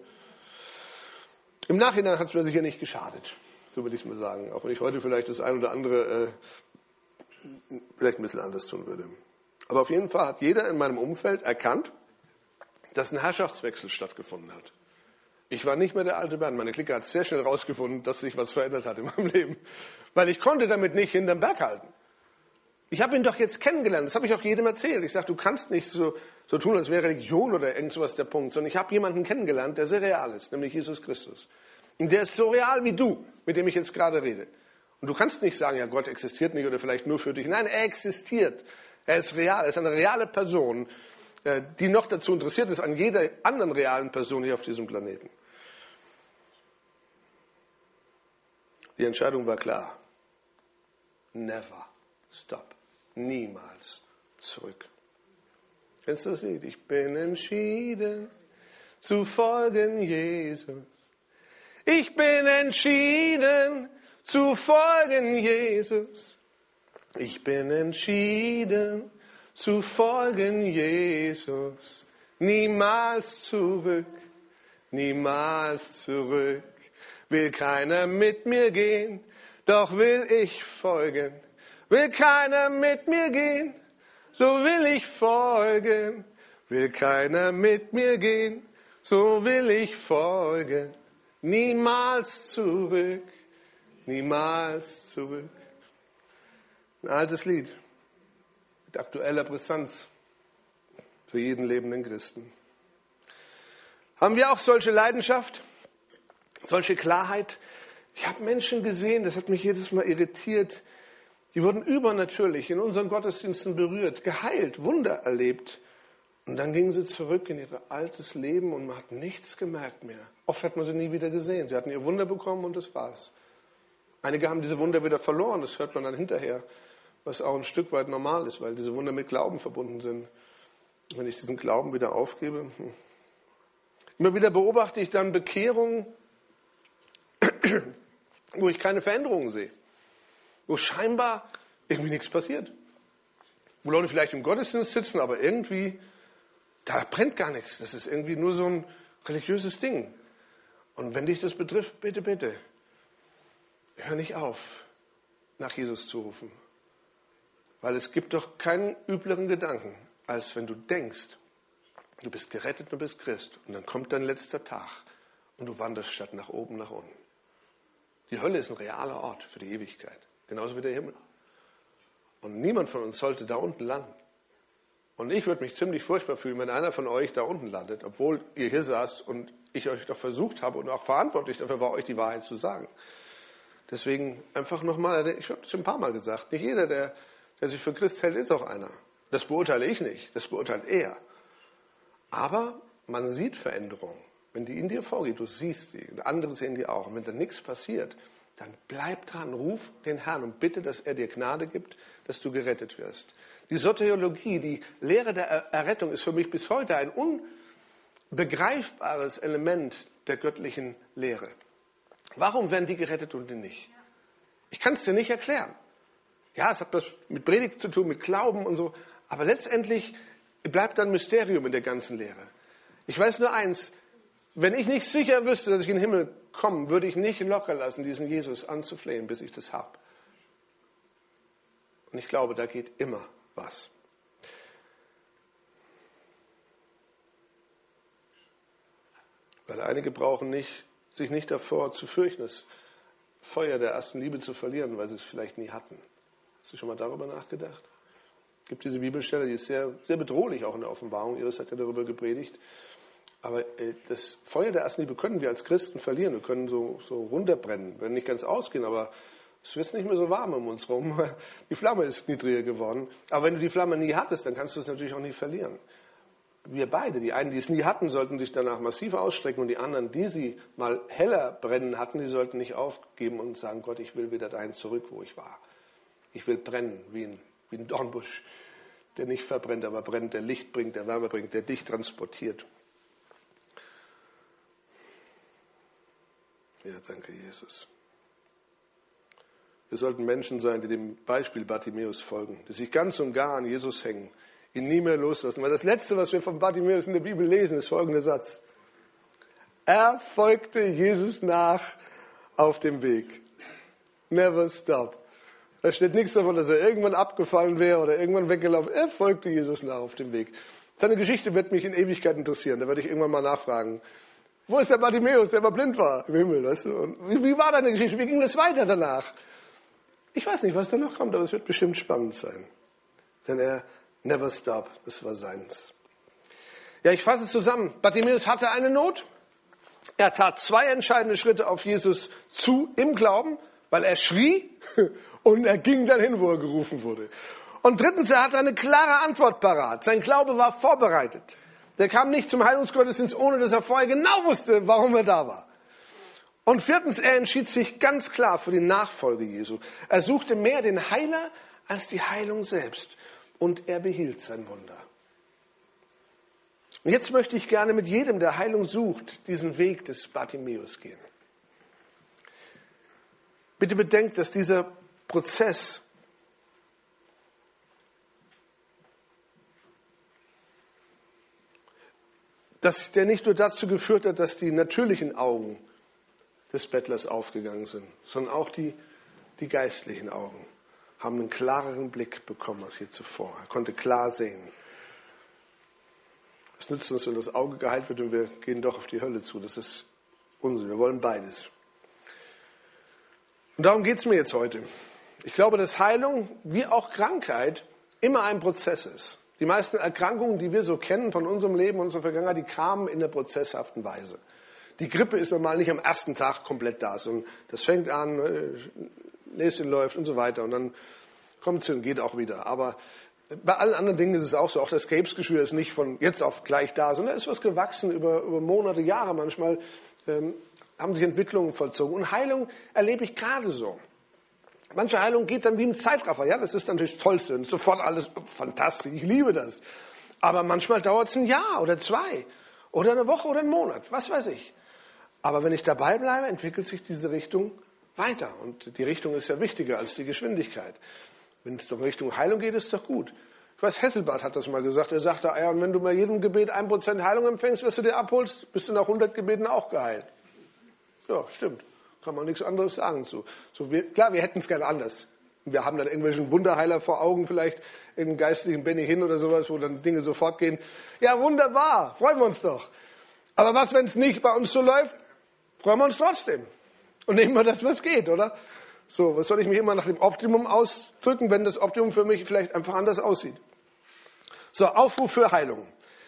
Im Nachhinein hat es mir sicher nicht geschadet, so würde ich es mal sagen, auch wenn ich heute vielleicht das ein oder andere äh, vielleicht ein bisschen anders tun würde. Aber auf jeden Fall hat jeder in meinem Umfeld erkannt, dass ein Herrschaftswechsel stattgefunden hat. Ich war nicht mehr der alte Bernd. Meine Clique hat sehr schnell herausgefunden, dass sich was verändert hat in meinem Leben, weil ich konnte damit nicht hinterm Berg halten. Ich habe ihn doch jetzt kennengelernt, das habe ich auch jedem erzählt. Ich sage, du kannst nicht so, so tun, als wäre Religion oder irgend sowas der Punkt, sondern ich habe jemanden kennengelernt, der sehr real ist, nämlich Jesus Christus. Und der ist so real wie du, mit dem ich jetzt gerade rede. Und du kannst nicht sagen, ja, Gott existiert nicht oder vielleicht nur für dich. Nein, er existiert. Er ist real, er ist eine reale Person, die noch dazu interessiert ist an jeder anderen realen Person hier auf diesem Planeten. Die Entscheidung war klar. Never stop. Niemals zurück. Kennst du das Lied? Ich bin entschieden zu folgen Jesus. Ich bin entschieden zu folgen Jesus. Ich bin entschieden zu folgen Jesus. Niemals zurück, niemals zurück. Will keiner mit mir gehen, doch will ich folgen. Will keiner mit mir gehen, so will ich folgen. Will keiner mit mir gehen, so will ich folgen. Niemals zurück, niemals zurück. Ein altes Lied mit aktueller Brisanz für jeden lebenden Christen. Haben wir auch solche Leidenschaft, solche Klarheit? Ich habe Menschen gesehen, das hat mich jedes Mal irritiert, die wurden übernatürlich in unseren Gottesdiensten berührt, geheilt, Wunder erlebt. Und dann gingen sie zurück in ihr altes Leben und man hat nichts gemerkt mehr. Oft hat man sie nie wieder gesehen. Sie hatten ihr Wunder bekommen und das war's. Einige haben diese Wunder wieder verloren, das hört man dann hinterher, was auch ein Stück weit normal ist, weil diese Wunder mit Glauben verbunden sind. Wenn ich diesen Glauben wieder aufgebe. Hm. Immer wieder beobachte ich dann Bekehrungen, wo ich keine Veränderungen sehe. Wo scheinbar irgendwie nichts passiert. Wo Leute vielleicht im Gottesdienst sitzen, aber irgendwie, da brennt gar nichts. Das ist irgendwie nur so ein religiöses Ding. Und wenn dich das betrifft, bitte, bitte, hör nicht auf, nach Jesus zu rufen. Weil es gibt doch keinen übleren Gedanken, als wenn du denkst, du bist gerettet, du bist Christ. Und dann kommt dein letzter Tag und du wanderst statt nach oben, nach unten. Die Hölle ist ein realer Ort für die Ewigkeit. Genauso wie der Himmel. Und niemand von uns sollte da unten landen. Und ich würde mich ziemlich furchtbar fühlen, wenn einer von euch da unten landet, obwohl ihr hier saßt und ich euch doch versucht habe und auch verantwortlich dafür war, euch die Wahrheit zu sagen. Deswegen einfach nochmal, ich habe es schon ein paar Mal gesagt, nicht jeder, der, der sich für Christ hält, ist auch einer. Das beurteile ich nicht, das beurteilt er. Aber man sieht Veränderungen. Wenn die in dir vorgeht, du siehst sie, und andere sehen die auch. Und wenn da nichts passiert, dann bleib dran, ruf den Herrn und bitte, dass er dir Gnade gibt, dass du gerettet wirst. Die Soteriologie, die Lehre der Errettung ist für mich bis heute ein unbegreifbares Element der göttlichen Lehre. Warum werden die gerettet und die nicht? Ich kann es dir nicht erklären. Ja, es hat was mit Predigt zu tun, mit Glauben und so, aber letztendlich bleibt dann Mysterium in der ganzen Lehre. Ich weiß nur eins, wenn ich nicht sicher wüsste, dass ich in den Himmel komme, würde ich nicht locker lassen, diesen Jesus anzuflehen, bis ich das habe. Und ich glaube, da geht immer was. Weil einige brauchen nicht, sich nicht davor zu fürchten, das Feuer der ersten Liebe zu verlieren, weil sie es vielleicht nie hatten. Hast du schon mal darüber nachgedacht? Es gibt diese Bibelstelle, die ist sehr, sehr bedrohlich, auch in der Offenbarung. Iris hat ja darüber gepredigt. Aber äh, das Feuer der ersten Liebe können wir als Christen verlieren. Wir können so, so runterbrennen. Wir werden nicht ganz ausgehen, aber es wird nicht mehr so warm um uns rum. Die Flamme ist niedriger geworden. Aber wenn du die Flamme nie hattest, dann kannst du es natürlich auch nie verlieren. Wir beide, die einen, die es nie hatten, sollten sich danach massiv ausstrecken und die anderen, die sie mal heller brennen hatten, die sollten nicht aufgeben und sagen, Gott, ich will wieder dahin zurück, wo ich war. Ich will brennen wie ein, wie ein Dornbusch, der nicht verbrennt, aber brennt, der Licht bringt, der Wärme bringt, der dich transportiert. Ja, danke, Jesus. Wir sollten Menschen sein, die dem Beispiel Bartimäus folgen, die sich ganz und gar an Jesus hängen, ihn nie mehr loslassen. Weil das Letzte, was wir von Bartimäus in der Bibel lesen, ist folgender Satz. Er folgte Jesus nach auf dem Weg. Never stop. Da steht nichts davon, dass er irgendwann abgefallen wäre oder irgendwann weggelaufen. Er folgte Jesus nach auf dem Weg. Seine Geschichte wird mich in Ewigkeit interessieren. Da werde ich irgendwann mal nachfragen. Wo ist der Bartimäus, der mal blind war im Himmel? Weißt du? Und wie, wie war deine Geschichte? Wie ging das weiter danach? Ich weiß nicht, was danach kommt, aber es wird bestimmt spannend sein. Denn er never stop, das war seins. Ja, ich fasse zusammen. Bartimäus hatte eine Not. Er tat zwei entscheidende Schritte auf Jesus zu im Glauben, weil er schrie und er ging dann hin, wo er gerufen wurde. Und drittens, er hatte eine klare Antwort parat. Sein Glaube war vorbereitet. Der kam nicht zum Heilungsgottesdienst, ohne dass er vorher genau wusste, warum er da war. Und viertens, er entschied sich ganz klar für die Nachfolge Jesu. Er suchte mehr den Heiler als die Heilung selbst. Und er behielt sein Wunder. Und jetzt möchte ich gerne mit jedem, der Heilung sucht, diesen Weg des Bartimäus gehen. Bitte bedenkt, dass dieser Prozess dass der nicht nur dazu geführt hat, dass die natürlichen Augen des Bettlers aufgegangen sind, sondern auch die, die geistlichen Augen haben einen klareren Blick bekommen als je zuvor. Er konnte klar sehen. Es nützt uns, wenn das Auge geheilt wird und wir gehen doch auf die Hölle zu. Das ist Unsinn. Wir wollen beides. Und darum geht es mir jetzt heute. Ich glaube, dass Heilung wie auch Krankheit immer ein Prozess ist. Die meisten Erkrankungen, die wir so kennen von unserem Leben, unserer Vergangenheit, die kamen in der prozesshaften Weise. Die Grippe ist normal nicht am ersten Tag komplett da, sondern das fängt an, Näschen läuft und so weiter und dann kommt es und geht auch wieder. Aber bei allen anderen Dingen ist es auch so, auch das Krebsgeschwür ist nicht von jetzt auf gleich da, sondern es ist was gewachsen über, über Monate, Jahre. Manchmal ähm, haben sich Entwicklungen vollzogen. Und Heilung erlebe ich gerade so. Manche Heilung geht dann wie im Zeitraffer. Ja, das ist natürlich das Tollste. Und sofort alles fantastisch. Ich liebe das. Aber manchmal dauert es ein Jahr oder zwei oder eine Woche oder einen Monat. Was weiß ich. Aber wenn ich dabei bleibe, entwickelt sich diese Richtung weiter. Und die Richtung ist ja wichtiger als die Geschwindigkeit. Wenn es doch Richtung Heilung geht, ist doch gut. Ich weiß, Hesselbart hat das mal gesagt. Er sagte, ja, und wenn du bei jedem Gebet ein Prozent Heilung empfängst, was du dir abholst, bist du nach hundert Gebeten auch geheilt. Ja, stimmt. Kann man nichts anderes sagen zu. So, wir, klar, wir hätten es gerne anders. Wir haben dann irgendwelchen Wunderheiler vor Augen, vielleicht irgendeinen geistlichen Benny Hinn oder sowas, wo dann Dinge sofort gehen. Ja, wunderbar, freuen wir uns doch. Aber was, wenn es nicht bei uns so läuft? Freuen wir uns trotzdem. Und nehmen wir das, was geht, oder? So, was soll ich mich immer nach dem Optimum ausdrücken, wenn das Optimum für mich vielleicht einfach anders aussieht? So, Aufruf für Heilung.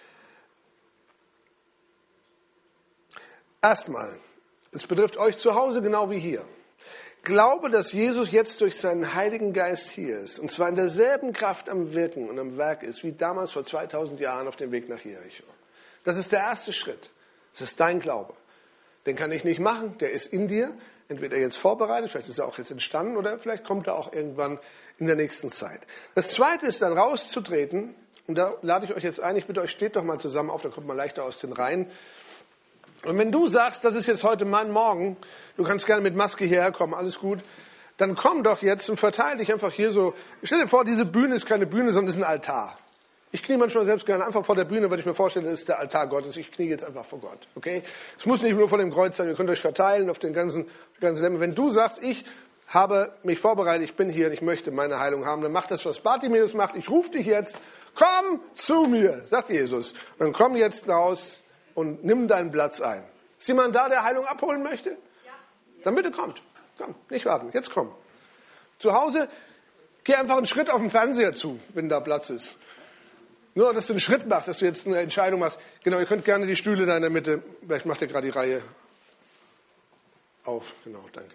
Erstmal, es betrifft euch zu Hause genau wie hier. Glaube, dass Jesus jetzt durch seinen Heiligen Geist hier ist. Und zwar in derselben Kraft am Wirken und am Werk ist, wie damals vor zweitausend Jahren auf dem Weg nach Jericho. Das ist der erste Schritt. Das ist dein Glaube. Den kann ich nicht machen, der ist in dir. Entweder jetzt vorbereitet, vielleicht ist er auch jetzt entstanden oder vielleicht kommt er auch irgendwann in der nächsten Zeit. Das Zweite ist dann rauszutreten. Und da lade ich euch jetzt ein, ich bitte euch, steht doch mal zusammen auf, dann kommt man leichter aus den Reihen. Und wenn du sagst, das ist jetzt heute mein Morgen, du kannst gerne mit Maske hierher kommen, alles gut, dann komm doch jetzt und verteile dich einfach hier so. Stell dir vor, diese Bühne ist keine Bühne, sondern ist ein Altar. Ich knie manchmal selbst gerne einfach vor der Bühne, weil ich mir vorstelle, das ist der Altar Gottes. Ich knie jetzt einfach vor Gott, okay? Es muss nicht nur vor dem Kreuz sein, ihr könnt euch verteilen auf den ganzen, die ganzen Lämmer. Wenn du sagst, ich habe mich vorbereitet, ich bin hier und ich möchte meine Heilung haben, dann mach das, was Bartimäus macht. Ich rufe dich jetzt, komm zu mir, sagt Jesus. Und dann komm jetzt raus und nimm deinen Platz ein. Ist jemand da, der Heilung abholen möchte? Ja. Dann bitte kommt. Komm, nicht warten, jetzt komm. Zu Hause, geh einfach einen Schritt auf den Fernseher zu, wenn da Platz ist. Nur, dass du einen Schritt machst, dass du jetzt eine Entscheidung machst. Genau, ihr könnt gerne die Stühle da in der Mitte, vielleicht macht ihr gerade die Reihe auf. Genau, danke.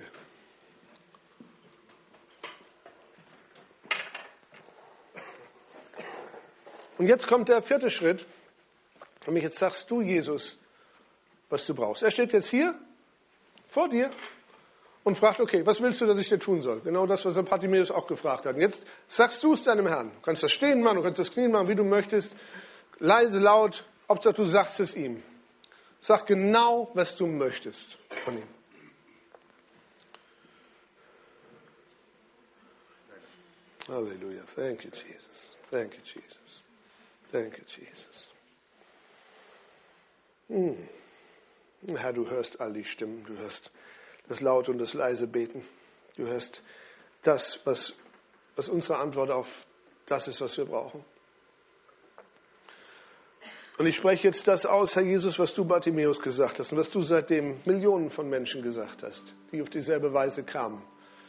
Und jetzt kommt der vierte Schritt. Und jetzt sagst du, Jesus, was du brauchst. Er steht jetzt hier vor dir und fragt, okay, was willst du, dass ich dir tun soll? Genau das, was der Bartimäus auch gefragt hat. Und jetzt sagst du es deinem Herrn. Du kannst das stehen machen, du kannst das knien machen, wie du möchtest. Leise, laut, Hauptsache du sagst es ihm. Sag genau, was du möchtest von ihm. Halleluja. Thank you, Jesus. Thank you, Jesus. Thank you, Jesus. Hm. Herr, du hörst all die Stimmen, du hörst das laute und das leise Beten. Du hörst das, was, was unsere Antwort auf das ist, was wir brauchen. Und ich spreche jetzt das aus, Herr Jesus, was du Bartimäus gesagt hast und was du seitdem Millionen von Menschen gesagt hast, die auf dieselbe Weise kamen.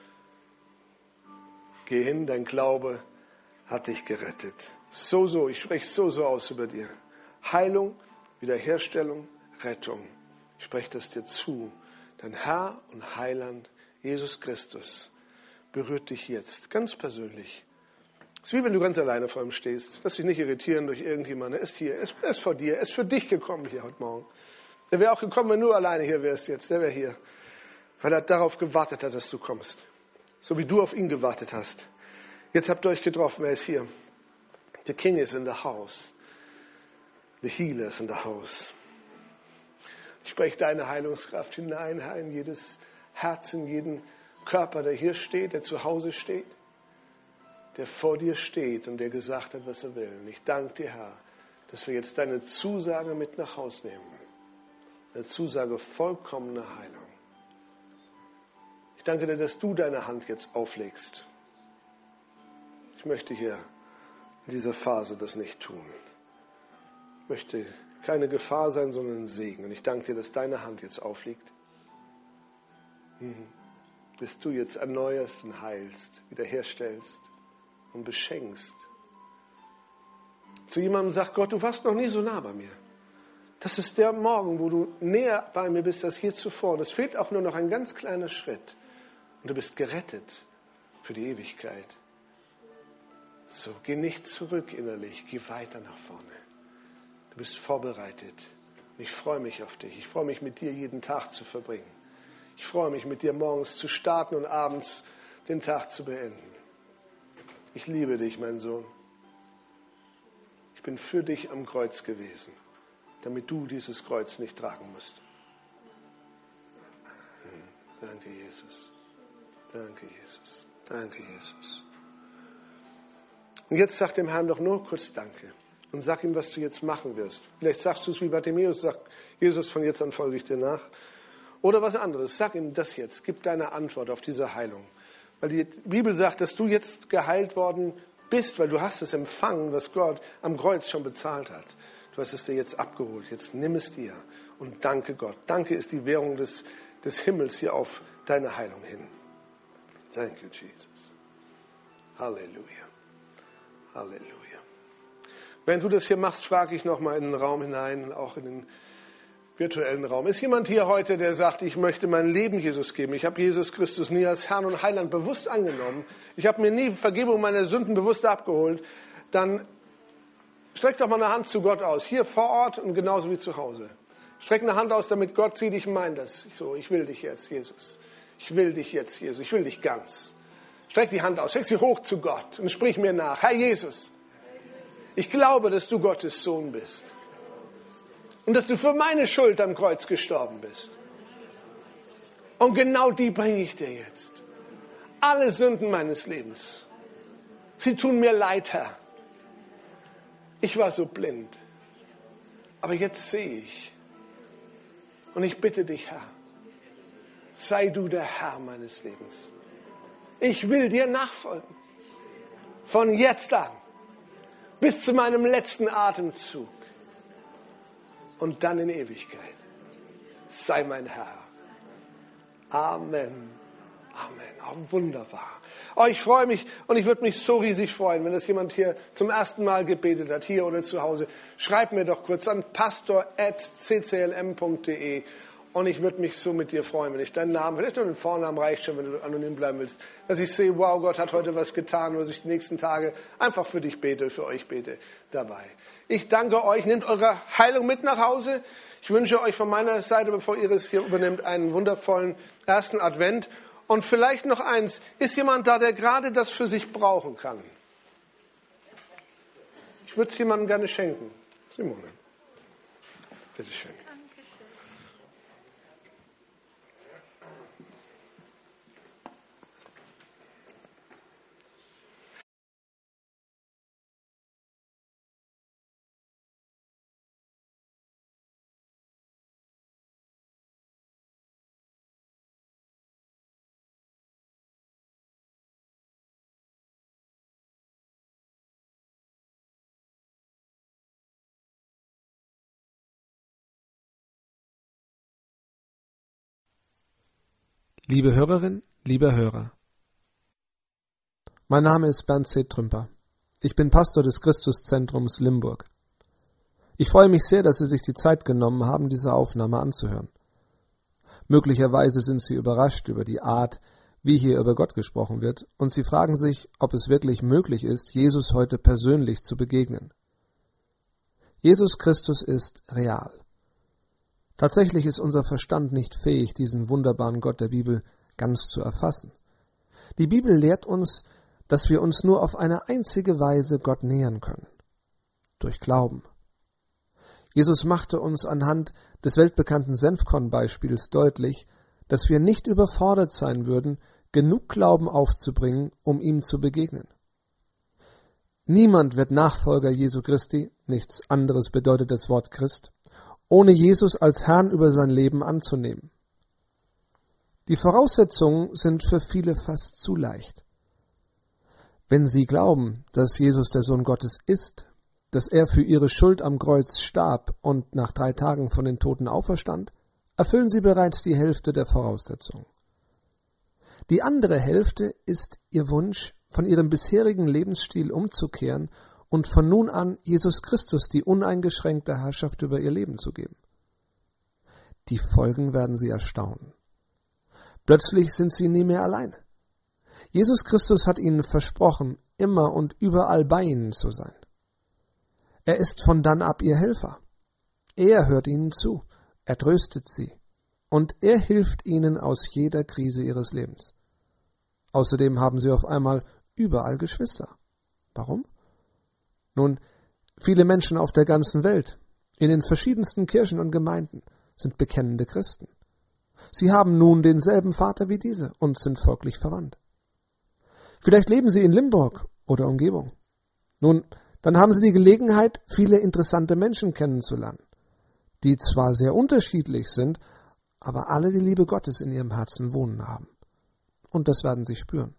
Geh hin, dein Glaube hat dich gerettet. So, so, ich spreche so, so aus über dir. Heilung, Wiederherstellung, Rettung. Ich spreche das dir zu. Dein Herr und Heiland, Jesus Christus, berührt dich jetzt, ganz persönlich. Es ist wie wenn du ganz alleine vor ihm stehst. Lass dich nicht irritieren durch irgendjemanden. Er ist hier, er ist, er ist vor dir, er ist für dich gekommen hier heute Morgen. Er wäre auch gekommen, wenn du alleine hier wärst jetzt. Der wäre hier, weil er darauf gewartet hat, dass du kommst. So wie du auf ihn gewartet hast. Jetzt habt ihr euch getroffen, er ist hier. The King is in the house. The healer is in the house. Ich spreche deine Heilungskraft hinein, Herr, in jedes Herz, in jeden Körper, der hier steht, der zu Hause steht, der vor dir steht und der gesagt hat, was er will. Und ich danke dir, Herr, dass wir jetzt deine Zusage mit nach Hause nehmen. Eine Zusage vollkommener Heilung. Ich danke dir, dass du deine Hand jetzt auflegst. Ich möchte hier in dieser Phase das nicht tun. Ich möchte keine Gefahr sein, sondern ein Segen. Und ich danke dir, dass deine Hand jetzt aufliegt. Dass du jetzt erneuerst und heilst, wiederherstellst und beschenkst. Zu jemandem sagt Gott, du warst noch nie so nah bei mir. Das ist der Morgen, wo du näher bei mir bist als hier zuvor. Und es fehlt auch nur noch ein ganz kleiner Schritt. Und du bist gerettet für die Ewigkeit. So, geh nicht zurück innerlich, geh weiter nach vorne. Du bist vorbereitet. Ich freue mich auf dich. Ich freue mich, mit dir jeden Tag zu verbringen. Ich freue mich, mit dir morgens zu starten und abends den Tag zu beenden. Ich liebe dich, mein Sohn. Ich bin für dich am Kreuz gewesen, damit du dieses Kreuz nicht tragen musst. Danke, Jesus. Danke, Jesus. Danke, Jesus. Und jetzt sag dem Herrn doch nur kurz Danke. Und sag ihm, was du jetzt machen wirst. Vielleicht sagst du es wie Bartimäus, sagt Jesus, von jetzt an folge ich dir nach. Oder was anderes. Sag ihm das jetzt. Gib deine Antwort auf diese Heilung. Weil die Bibel sagt, dass du jetzt geheilt worden bist, weil du hast es empfangen, was Gott am Kreuz schon bezahlt hat. Du hast es dir jetzt abgeholt. Jetzt nimm es dir und danke Gott. Danke ist die Währung des, des Himmels hier auf deine Heilung hin. Thank you, Jesus. Halleluja. Halleluja. Wenn du das hier machst, frage ich nochmal in den Raum hinein, auch in den virtuellen Raum. Ist jemand hier heute, der sagt, ich möchte mein Leben Jesus geben? Ich habe Jesus Christus nie als Herrn und Heiland bewusst angenommen. Ich habe mir nie Vergebung meiner Sünden bewusst abgeholt. Dann streck doch mal eine Hand zu Gott aus, hier vor Ort und genauso wie zu Hause. Streck eine Hand aus, damit Gott sieht, ich meine das. So, ich will dich jetzt, Jesus. Ich will dich jetzt, Jesus. Ich will dich ganz. Streck die Hand aus, streck sie hoch zu Gott und sprich mir nach. Herr Jesus, ich glaube, dass du Gottes Sohn bist. Und dass du für meine Schuld am Kreuz gestorben bist. Und genau die bringe ich dir jetzt. Alle Sünden meines Lebens. Sie tun mir leid, Herr. Ich war so blind. Aber jetzt sehe ich. Und ich bitte dich, Herr, sei du der Herr meines Lebens. Ich will dir nachfolgen. Von jetzt an. Bis zu meinem letzten Atemzug. Und dann in Ewigkeit. Sei mein Herr. Amen. Amen. Oh, wunderbar. Oh, ich freue mich und ich würde mich so riesig freuen, wenn das jemand hier zum ersten Mal gebetet hat, hier oder zu Hause. Schreib mir doch kurz an pastor at c c l m punkt d e und ich würde mich so mit dir freuen, wenn ich deinen Namen, vielleicht nur den Vornamen reicht schon, wenn du anonym bleiben willst, dass ich sehe, wow, Gott hat heute was getan, oder dass ich die nächsten Tage einfach für dich bete, für euch bete dabei. Ich danke euch, nehmt eure Heilung mit nach Hause. Ich wünsche euch von meiner Seite, bevor ihr das hier übernimmt, einen wundervollen ersten Advent. Und vielleicht noch eins, ist jemand da, der gerade das für sich brauchen kann? Ich würde es jemandem gerne schenken. Simone, bitte schön. Liebe Hörerin, lieber Hörer, mein Name ist Bernd C. Trümper. Ich bin Pastor des Christuszentrums Limburg. Ich freue mich sehr, dass Sie sich die Zeit genommen haben, diese Aufnahme anzuhören. Möglicherweise sind Sie überrascht über die Art, wie hier über Gott gesprochen wird, und Sie fragen sich, ob es wirklich möglich ist, Jesus heute persönlich zu begegnen. Jesus Christus ist real. Tatsächlich ist unser Verstand nicht fähig, diesen wunderbaren Gott der Bibel ganz zu erfassen. Die Bibel lehrt uns, dass wir uns nur auf eine einzige Weise Gott nähern können: durch Glauben. Jesus machte uns anhand des weltbekannten Senfkorn-Beispiels deutlich, dass wir nicht überfordert sein würden, genug Glauben aufzubringen, um ihm zu begegnen. Niemand wird Nachfolger Jesu Christi, nichts anderes bedeutet das Wort Christ, ohne Jesus als Herrn über sein Leben anzunehmen. Die Voraussetzungen sind für viele fast zu leicht. Wenn sie glauben, dass Jesus der Sohn Gottes ist, dass er für ihre Schuld am Kreuz starb und nach drei Tagen von den Toten auferstand, erfüllen sie bereits die Hälfte der Voraussetzungen. Die andere Hälfte ist ihr Wunsch, von ihrem bisherigen Lebensstil umzukehren und von nun an Jesus Christus die uneingeschränkte Herrschaft über ihr Leben zu geben. Die Folgen werden sie erstaunen. Plötzlich sind sie nie mehr allein. Jesus Christus hat ihnen versprochen, immer und überall bei ihnen zu sein. Er ist von dann ab ihr Helfer. Er hört ihnen zu, er tröstet sie und er hilft ihnen aus jeder Krise ihres Lebens. Außerdem haben sie auf einmal überall Geschwister. Warum? Nun, viele Menschen auf der ganzen Welt, in den verschiedensten Kirchen und Gemeinden, sind bekennende Christen. Sie haben nun denselben Vater wie diese und sind folglich verwandt. Vielleicht leben sie in Limburg oder Umgebung. Nun, dann haben sie die Gelegenheit, viele interessante Menschen kennenzulernen, die zwar sehr unterschiedlich sind, aber alle die Liebe Gottes in ihrem Herzen wohnen haben. Und das werden sie spüren.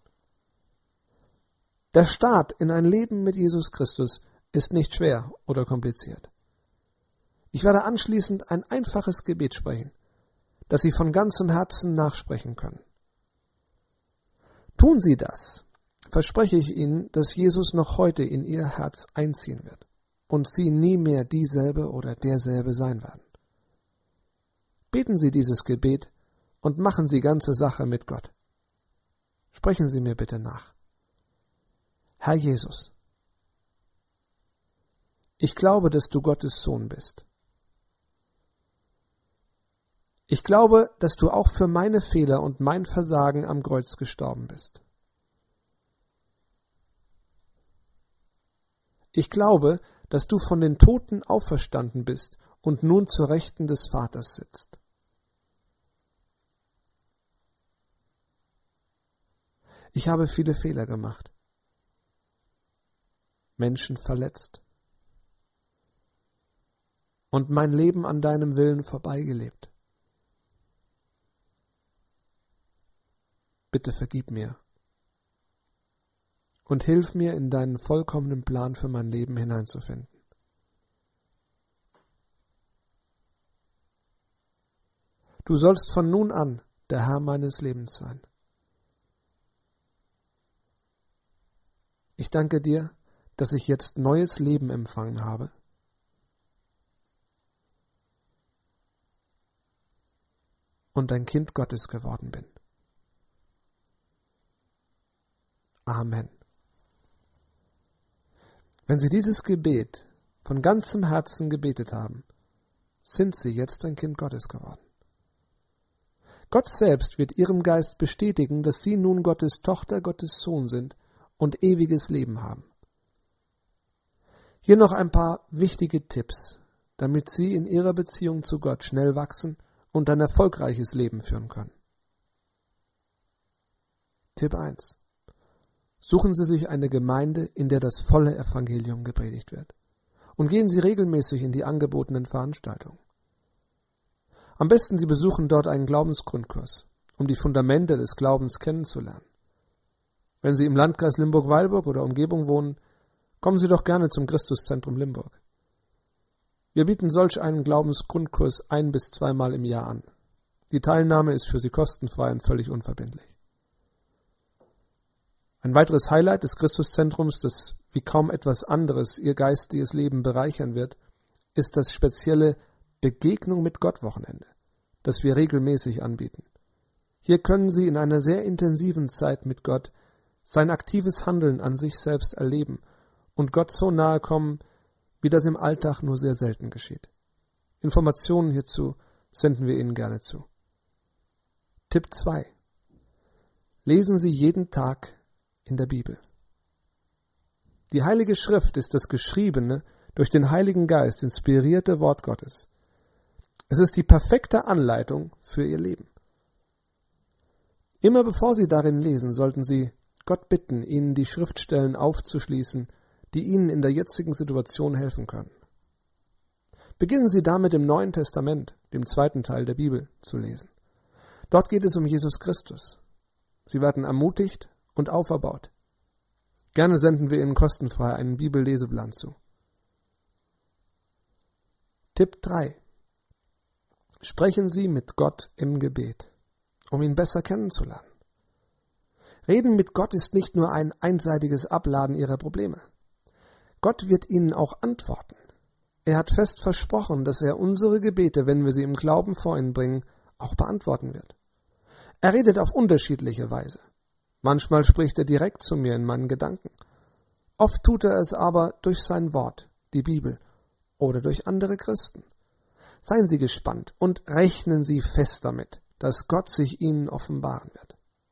Der Start in ein Leben mit Jesus Christus ist nicht schwer oder kompliziert. Ich werde anschließend ein einfaches Gebet sprechen, das Sie von ganzem Herzen nachsprechen können. Tun Sie das, verspreche ich Ihnen, dass Jesus noch heute in Ihr Herz einziehen wird. und Sie nie mehr dieselbe oder derselbe sein werden. Beten Sie dieses Gebet und machen Sie ganze Sache mit Gott. Sprechen Sie mir bitte nach. Herr Jesus, ich glaube, dass du Gottes Sohn bist. Ich glaube, dass du auch für meine Fehler und mein Versagen am Kreuz gestorben bist. Ich glaube, dass du von den Toten auferstanden bist und nun zur Rechten des Vaters sitzt. Ich habe viele Fehler gemacht, Menschen verletzt und mein Leben an deinem Willen vorbeigelebt. Bitte vergib mir und hilf mir, in deinen vollkommenen Plan für mein Leben hineinzufinden. Du sollst von nun an der Herr meines Lebens sein. Ich danke dir, dass ich jetzt neues Leben empfangen habe. Und ein Kind Gottes geworden bin. Amen. Wenn Sie dieses Gebet von ganzem Herzen gebetet haben, sind Sie jetzt ein Kind Gottes geworden. Gott selbst wird Ihrem Geist bestätigen, dass Sie nun Gottes Tochter, Gottes Sohn sind und ewiges Leben haben. Hier noch ein paar wichtige Tipps, damit Sie in Ihrer Beziehung zu Gott schnell wachsen und ein erfolgreiches Leben führen können. Tipp eins. Suchen Sie sich eine Gemeinde, in der das volle Evangelium gepredigt wird. Und gehen Sie regelmäßig in die angebotenen Veranstaltungen. Am besten Sie besuchen dort einen Glaubensgrundkurs, um die Fundamente des Glaubens kennenzulernen. Wenn Sie im Landkreis Limburg-Weilburg oder Umgebung wohnen, kommen Sie doch gerne zum Christuszentrum Limburg. Wir bieten solch einen Glaubensgrundkurs ein- bis zweimal im Jahr an. Die Teilnahme ist für Sie kostenfrei und völlig unverbindlich. Ein weiteres Highlight des Christuszentrums, das wie kaum etwas anderes Ihr geistiges Leben bereichern wird, ist das spezielle Begegnung mit Gott-Wochenende, das wir regelmäßig anbieten. Hier können Sie in einer sehr intensiven Zeit mit Gott sein aktives Handeln an sich selbst erleben und Gott so nahe kommen, wie das im Alltag nur sehr selten geschieht. Informationen hierzu senden wir Ihnen gerne zu. Tipp zwei. Lesen Sie jeden Tag in der Bibel. Die Heilige Schrift ist das geschriebene, durch den Heiligen Geist inspirierte Wort Gottes. Es ist die perfekte Anleitung für Ihr Leben. Immer bevor Sie darin lesen, sollten Sie Gott bitten, Ihnen die Schriftstellen aufzuschließen, die Ihnen in der jetzigen Situation helfen können. Beginnen Sie damit im Neuen Testament, dem zweiten Teil der Bibel, zu lesen. Dort geht es um Jesus Christus. Sie werden ermutigt und auferbaut. Gerne senden wir Ihnen kostenfrei einen Bibelleseplan zu. Tipp drei. Sprechen Sie mit Gott im Gebet, um ihn besser kennenzulernen. Reden mit Gott ist nicht nur ein einseitiges Abladen Ihrer Probleme. Gott wird Ihnen auch antworten. Er hat fest versprochen, dass er unsere Gebete, wenn wir sie im Glauben vor ihn bringen, auch beantworten wird. Er redet auf unterschiedliche Weise. Manchmal spricht er direkt zu mir in meinen Gedanken. Oft tut er es aber durch sein Wort, die Bibel, oder durch andere Christen. Seien Sie gespannt und rechnen Sie fest damit, dass Gott sich Ihnen offenbaren wird.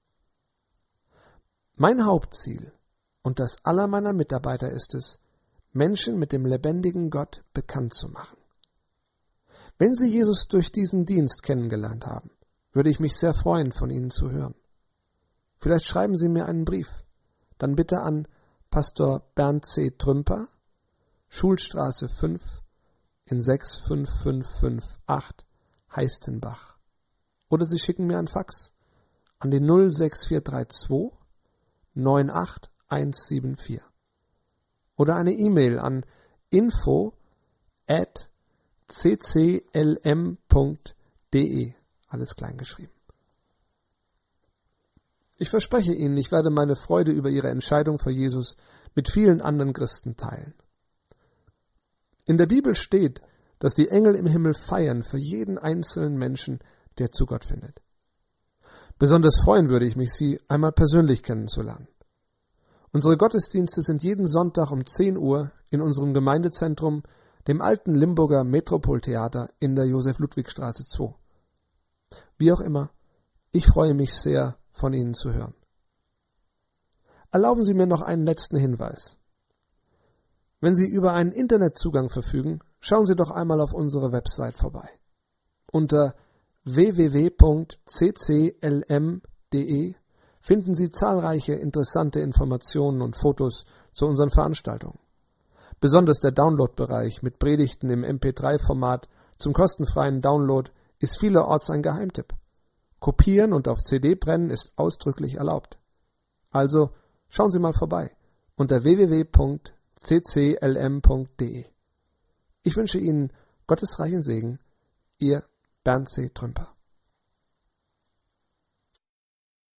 Mein Hauptziel und das aller meiner Mitarbeiter ist es, Menschen mit dem lebendigen Gott bekannt zu machen. Wenn Sie Jesus durch diesen Dienst kennengelernt haben, würde ich mich sehr freuen, von Ihnen zu hören. Vielleicht schreiben Sie mir einen Brief, dann bitte an Pastor Bernd C. Trümper, Schulstraße fünf in sechs fünf fünf fünf acht, Heistenbach. Oder Sie schicken mir ein Fax an die null sechs vier drei zwei neun acht eins sieben vier. Oder eine E-Mail an info at c c l m punkt d e, alles klein geschrieben. Ich verspreche Ihnen, ich werde meine Freude über Ihre Entscheidung für Jesus mit vielen anderen Christen teilen. In der Bibel steht, dass die Engel im Himmel feiern für jeden einzelnen Menschen, der zu Gott findet. Besonders freuen würde ich mich, Sie einmal persönlich kennenzulernen. Unsere Gottesdienste sind jeden Sonntag um zehn Uhr in unserem Gemeindezentrum, dem alten Limburger Metropoltheater in der Josef-Ludwig-Straße zwei. Wie auch immer, ich freue mich sehr, von Ihnen zu hören. Erlauben Sie mir noch einen letzten Hinweis. Wenn Sie über einen Internetzugang verfügen, schauen Sie doch einmal auf unsere Website vorbei. Unter w w w punkt c c l m punkt d e finden Sie zahlreiche interessante Informationen und Fotos zu unseren Veranstaltungen. Besonders der Download-Bereich mit Predigten im M P drei Format zum kostenfreien Download ist vielerorts ein Geheimtipp. Kopieren und auf C D brennen ist ausdrücklich erlaubt. Also schauen Sie mal vorbei unter w w w punkt c c l m punkt d e. Ich wünsche Ihnen Gottes reichen Segen, Ihr Bernd C. Trümper.